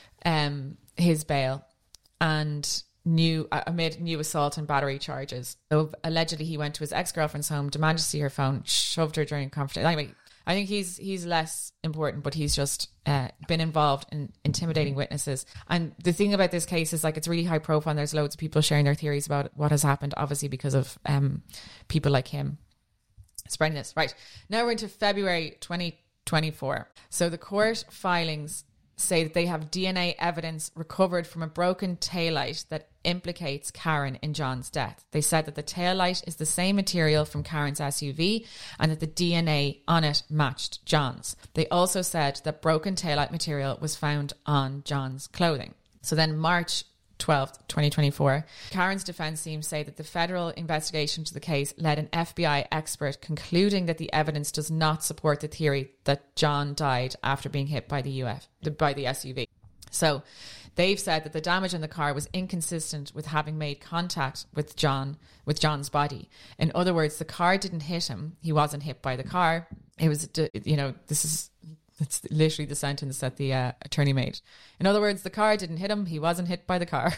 um his bail and new uh, amid new assault and battery charges. So allegedly he went to his ex-girlfriend's home, demanded to see her phone, shoved her during a confrontation. Anyway, I think he's he's less important, but he's just uh, been involved in intimidating witnesses. And the thing about this case is, like, it's really high profile and there's loads of people sharing their theories about what has happened, obviously because of um people like him spreading this. Right, now we're into February twenty twenty-four. So the court filings say that they have D N A evidence recovered from a broken taillight that implicates Karen in John's death. They said that the taillight is the same material from Karen's S U V and that the D N A on it matched John's. They also said that broken taillight material was found on John's clothing. So then March twelfth, twenty twenty-four, Karen's defense team say that the federal investigation to the case led an F B I expert concluding that the evidence does not support the theory that John died after being hit by the U F by the S U V. So they've said that the damage in the car was inconsistent with having made contact with John with John's body. In other words, the car didn't hit him. He wasn't hit by the car. It was, you know, this is That's literally the sentence that the uh, attorney made. In other words, the car didn't hit him. He wasn't hit by the car.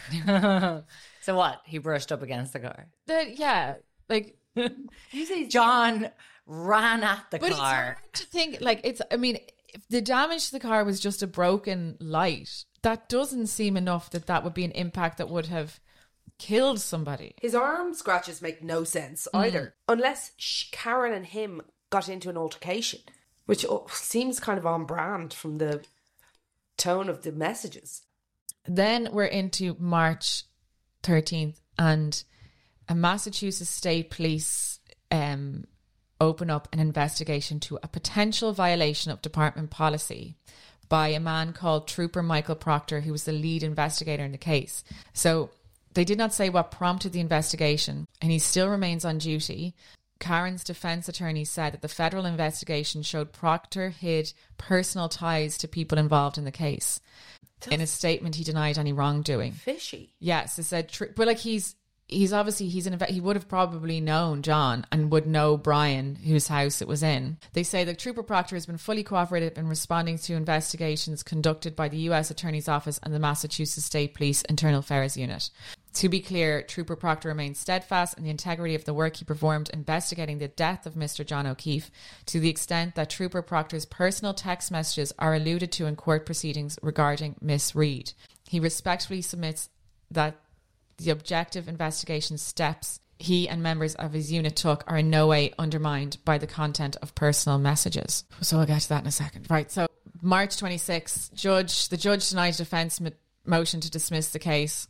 So what? He brushed up against the car. The, yeah, like you say John ran at the but car. It's hard to think, like, it's. I mean, if the damage to the car was just a broken light, that doesn't seem enough that that would be an impact that would have killed somebody. His arm scratches make no sense either, mm. unless Karen and him got into an altercation. Which seems kind of on brand from the tone of the messages. Then we're into March thirteenth, and a Massachusetts State Police um, open up an investigation to a potential violation of department policy by a man called Trooper Michael Proctor, who was the lead investigator in the case. So they did not say what prompted the investigation, and he still remains on duty. Karen's defense attorney said that the federal investigation showed Proctor hid personal ties to people involved in the case. That's in a statement, he denied any wrongdoing. Fishy. Yes, it said, tr- but like he's he's obviously he's an he would have probably known John and would know Brian, whose house it was in. They say that Trooper Proctor has been fully cooperative in responding to investigations conducted by the U S Attorney's Office and the Massachusetts State Police Internal Affairs Unit. To be clear, Trooper Proctor remains steadfast in the integrity of the work he performed investigating the death of Mister John O'Keefe, to the extent that Trooper Proctor's personal text messages are alluded to in court proceedings regarding Miss Reed. He respectfully submits that the objective investigation steps he and members of his unit took are in no way undermined by the content of personal messages. So I'll get to that in a second. Right, so March twenty-sixth, judge the judge denied defence mo- motion to dismiss the case.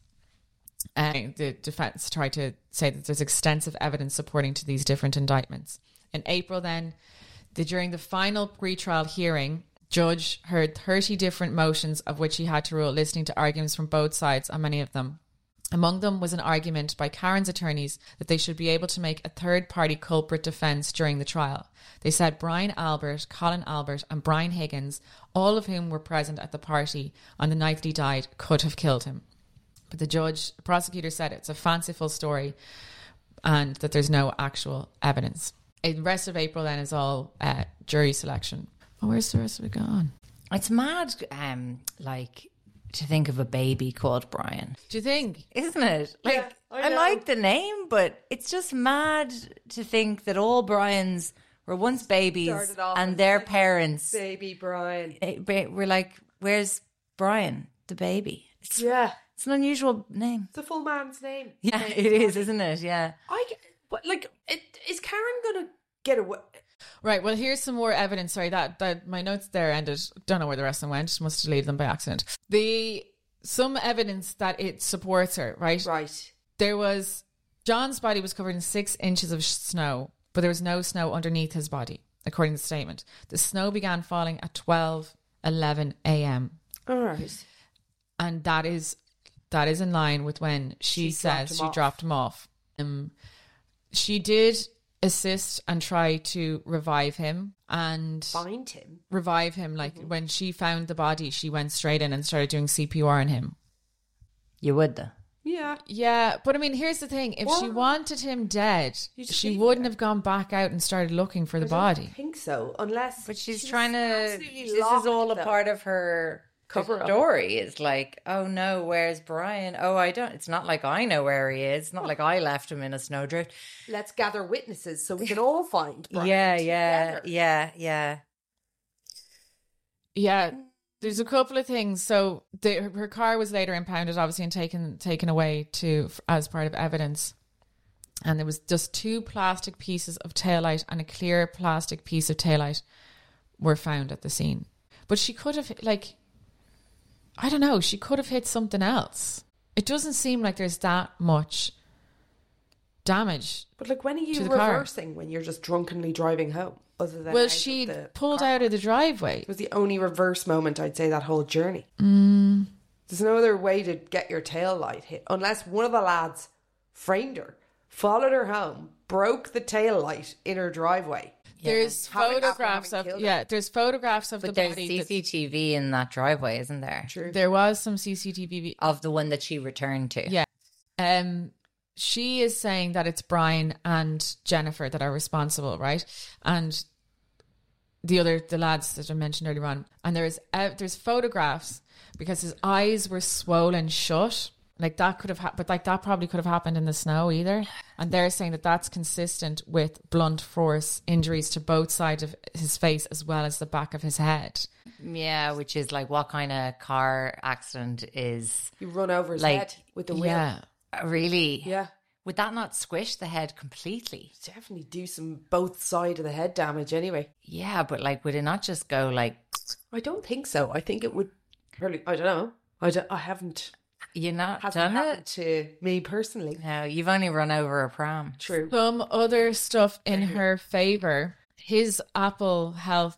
Uh, the defence tried to say that there's extensive evidence supporting to these different indictments. In April then, the, during the final pre-trial hearing, judge heard thirty different motions of which he had to rule, listening to arguments from both sides on many of them. Among them was an argument by Karen's attorneys that they should be able to make a third-party culprit defence during the trial. They said Brian Albert, Colin Albert and Brian Higgins, all of whom were present at the party on the night that he died, could have killed him. But the judge, the prosecutor said it's a fanciful story and that there's no actual evidence. The rest of April then is all uh, jury selection. Oh, where's the rest of it gone? It's mad, um, like... to think of a baby called Brian. Do you think? Isn't it? Like, Yeah, I I, know. like the name, but it's just mad to think that all Brians were once babies Started off and as their like, parents Baby Brian. eh, ba- were like, where's Brian, the baby? It's, Yeah. it's an unusual name. It's a full man's name. Yeah, it is, isn't it? Yeah. I get, but like, it, is Karen gonna get away? Right, well, here's some more evidence. Sorry, that, that my notes there ended. Don't know where the rest of them went. Must have deleted them by accident. The some evidence that it supports her, right? Right. There was, John's body was covered in six inches of snow, but there was no snow underneath his body, according to the statement. The snow began falling at twelve eleven a.m. All right. And that is that is in line with when she, She says dropped him she off. dropped him off. Um, she did assist and try to revive him and Find him. revive him. Like Mm-hmm. when she found the body, she went straight in and started doing C P R on him. You would, though. Yeah. Yeah, but I mean, here's the thing: if she Or- wanted him dead, You just she leave him wouldn't there. have gone back out and started looking for the I don't body. think so, unless. But she's she's trying to. absolutely This is locked, all a though. part of her Cover her up. story. It's like, oh no, where's Brian? Oh, I don't. It's not like I know where he is. It's not like I left him in a snowdrift. Let's gather witnesses so we can all find. Brian Yeah, yeah, together. yeah, yeah. Yeah, there's a couple of things. So the, her car was later impounded, obviously, and taken taken away to as part of evidence. And there was just two plastic pieces of taillight and a clear plastic piece of taillight were found at the scene. But she could have, like, I don't know, she could have hit something else. It doesn't seem like there's that much damage. But like, when are you To the car. reversing when you're just drunkenly driving home? Other than Well, out she of the pulled car? out of the driveway. It was the only reverse moment, I'd say, that whole journey. Mm. There's no other way to get your tail light hit unless one of the lads framed her, followed her home, broke the tail light in her driveway. There's Having- after photographs having of killed her. yeah. There's photographs of But the there's body. C that- C T V in that driveway, isn't there? True. there was some C C T V. Of the one that she returned to. Yeah. Um, she is saying that it's Brian and Jennifer that are responsible, right? And the other, the lads that I mentioned earlier on. And there is uh, there's photographs because his eyes were swollen shut. Like that could have happened, but like that probably could have happened in the snow either. And they're saying that that's consistent with blunt force injuries to both sides of his face as well as the back of his head. Yeah, which is like what kind of car accident is You run over his Like, head with the wheel. Yeah. uh, really? Yeah. Would that not squish the head completely? Definitely do some both side of the head damage anyway. Yeah, but like, would it not just go like, I don't think so. I think it would Really, I don't know. I, don't, I haven't. You not Hasn't done happened it? to me personally. No, you've only run over a pram. True. Some other stuff in her favor. His Apple Health,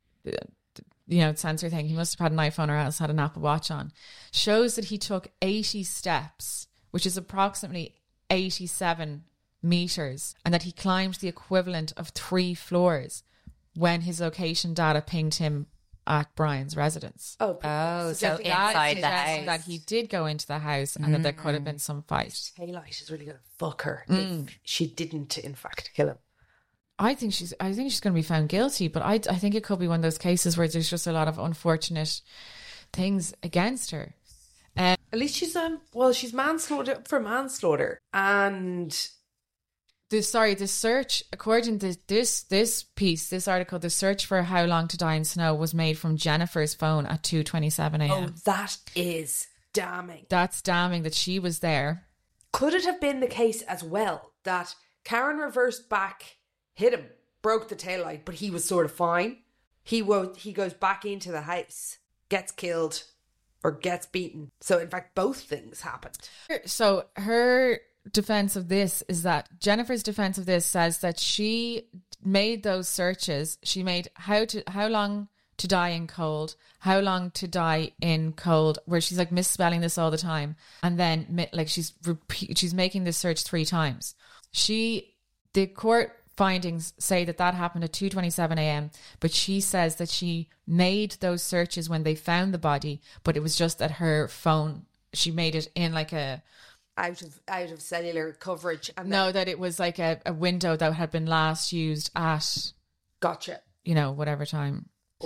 you know, sensor thing, he must have had an iPhone or else had an Apple Watch on, shows that he took eighty steps, which is approximately eighty-seven meters, and that he climbed the equivalent of three floors when his location data pinged him at Brian's residence. Oh, Oh, so suggesting inside the Suggesting house. that he did go into the house and that there could have been some fight. Taylite is really going to fuck her Mm. if she didn't, in fact, kill him. I think she's. I think she's going to be found guilty, but I. I think it could be one of those cases where there's just a lot of unfortunate things against her. Um, At least she's um. Well, she's manslaughter up for manslaughter, and the sorry, the search according to this this piece, this article, the search for how long to die in snow was made from Jennifer's phone at two twenty seven a.m. oh, that is damning. That's damning that she was there. Could it have been the case as well that Karen reversed back, hit him, broke the taillight, but he was sort of fine? He wo- he goes back into the house, gets killed, or gets beaten. So in fact, both things happened. So her defense of this is that Jennifer's defense of this says that she made those searches. She made how to how long to die in cold, how long to die in cold, where she's like misspelling this all the time, and then mi- like she's repeat, she's making this search three times. She the court findings say that that happened at two twenty-seven a.m. but she says that she made those searches when they found the body, but it was just that her phone, she made it in like a Out of out of cellular coverage. And no then, that it was like a, a window that had been last used at, gotcha. you know, whatever time.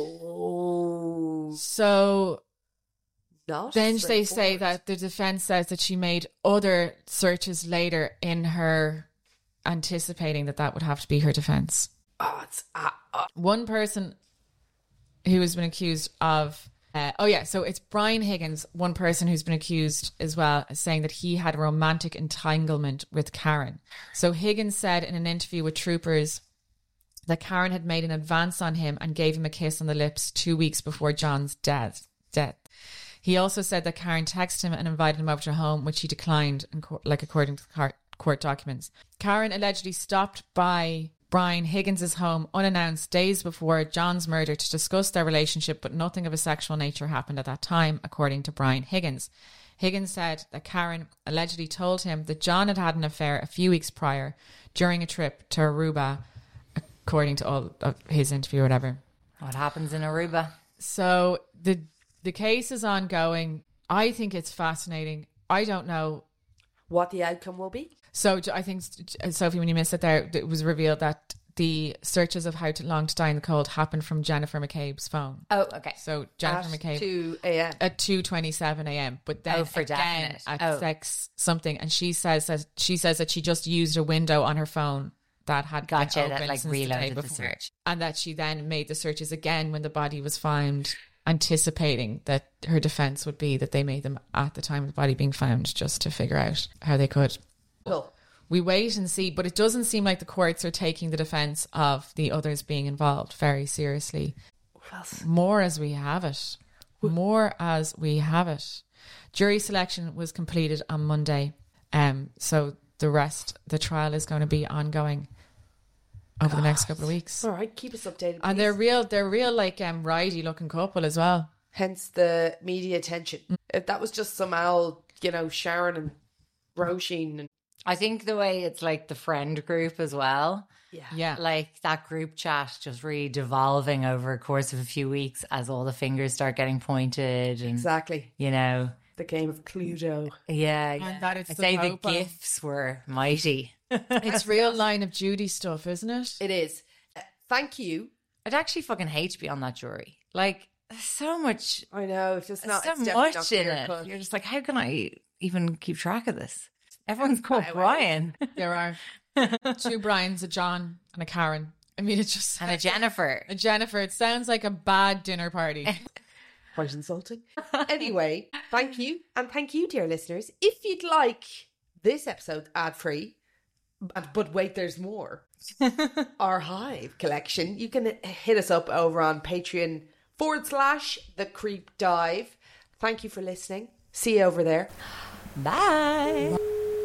Oh, So not then they say straightforward. that the defense says that she made other searches later in her anticipating that that would have to be her defense. Oh, it's uh, uh, One person who has been accused of uh, oh yeah so it's Brian Higgins, one person who's been accused as well, saying that he had a romantic entanglement with Karen. So Higgins said in an interview with troopers that Karen had made an advance on him and gave him a kiss on the lips two weeks before John's death death He also said that Karen texted him and invited him over to her home, which he declined, in court, like according to the court, court documents. Karen allegedly stopped by Brian Higgins' home unannounced days before John's murder to discuss their relationship, but nothing of a sexual nature happened at that time, according to Brian Higgins. Higgins said that Karen allegedly told him that John had had an affair a few weeks prior during a trip to Aruba, according to all of his interview or whatever. What happens in Aruba? So the the case is ongoing. I think it's fascinating. I don't know. what the outcome will be. So I think, Sophie, when you missed it there, it was revealed that the searches of how to, long to die in the cold happened from Jennifer McCabe's phone. Oh, okay. So Jennifer At McCabe two a.m. at two twenty-seven a.m. But then Oh, for again definite. at Oh. six something, and she says that she says that she just used a window on her phone that had been Gotcha, that, open like, since the day reloaded the before, search. and that she then made the searches again when the body was found, anticipating that her defense would be that they made them at the time of the body being found, just to figure out how they could. Cool. We wait and see, but it doesn't seem like the courts are taking the defense of the others being involved very seriously. More as we have it. More as we have it. Jury selection was completed on Monday. Um, so the rest, the trial is going to be ongoing over the next couple of weeks. All right, keep us updated, And please. they're real, they're real like um, ridey looking couple as well. Hence the media attention. If that was just some old, you know, Sharon and Roisin and I think the way it's like the friend group as well. yeah. Yeah. Like that group chat just really devolving over a course of a few weeks as all the fingers start getting pointed and, Exactly. you know, The game of Cluedo. yeah. yeah. And that it's I the say the hope of- gifts were mighty. It's real Line of Duty stuff, isn't it? It is. Uh, thank you. I'd actually fucking hate to be on that jury. Like, there's so much, I know, it's just not so it's definitely much not in clear it. cut. You're just like, how can I even keep track of this? Everyone's called Right, Brian There are two Brians, a John and a Karen. I mean, it just and a Jennifer. a Jennifer. It sounds like a bad dinner party. Quite insulting. Anyway, thank you. And thank you, dear listeners. If you'd like this episode ad-free, but, but wait, there's more, our Hive collection, you can hit us up over on Patreon forward slash The Creep Dive. Thank you for listening. See you over there. Bye.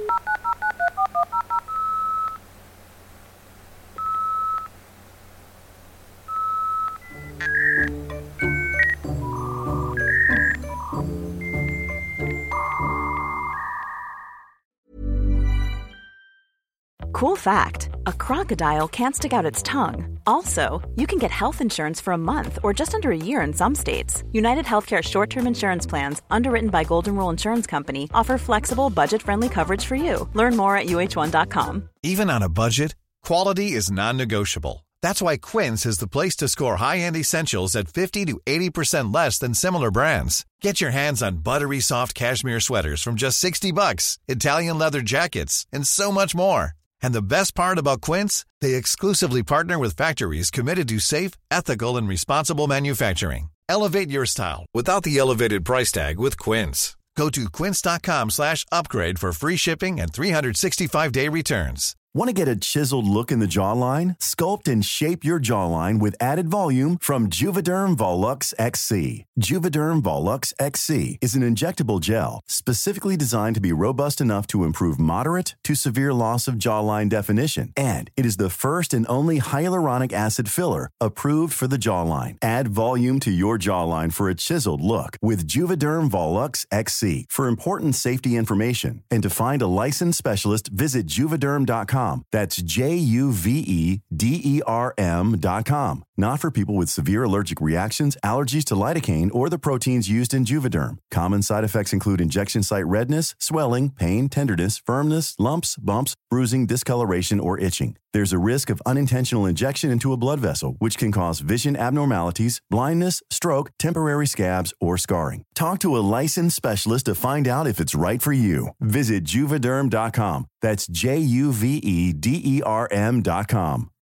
Cool fact, a crocodile can't stick out its tongue. Also, you can get health insurance for a month or just under a year in some states. United Healthcare short-term insurance plans, underwritten by Golden Rule Insurance Company, offer flexible, budget-friendly coverage for you. Learn more at U H one dot com. Even on a budget, quality is non-negotiable. That's why Quince is the place to score high-end essentials at fifty to eighty percent less than similar brands. Get your hands on buttery soft cashmere sweaters from just sixty bucks, Italian leather jackets, and so much more. And the best part about Quince, they exclusively partner with factories committed to safe, ethical, and responsible manufacturing. Elevate your style without the elevated price tag with Quince. Go to quince.com slash upgrade for free shipping and three sixty-five day returns. Want to get a chiseled look in the jawline? Sculpt and shape your jawline with added volume from Juvederm Volux X C. Juvederm Volux X C is an injectable gel specifically designed to be robust enough to improve moderate to severe loss of jawline definition. And it is the first and only hyaluronic acid filler approved for the jawline. Add volume to your jawline for a chiseled look with Juvederm Volux X C. For important safety information and to find a licensed specialist, visit juvederm dot com. That's J U V E D E R M dot com. Not for people with severe allergic reactions, allergies to lidocaine, or the proteins used in Juvederm. Common side effects include injection site redness, swelling, pain, tenderness, firmness, lumps, bumps, bruising, discoloration, or itching. There's a risk of unintentional injection into a blood vessel, which can cause vision abnormalities, blindness, stroke, temporary scabs, or scarring. Talk to a licensed specialist to find out if it's right for you. Visit Juvederm dot com. That's J U V E D E R M dot com.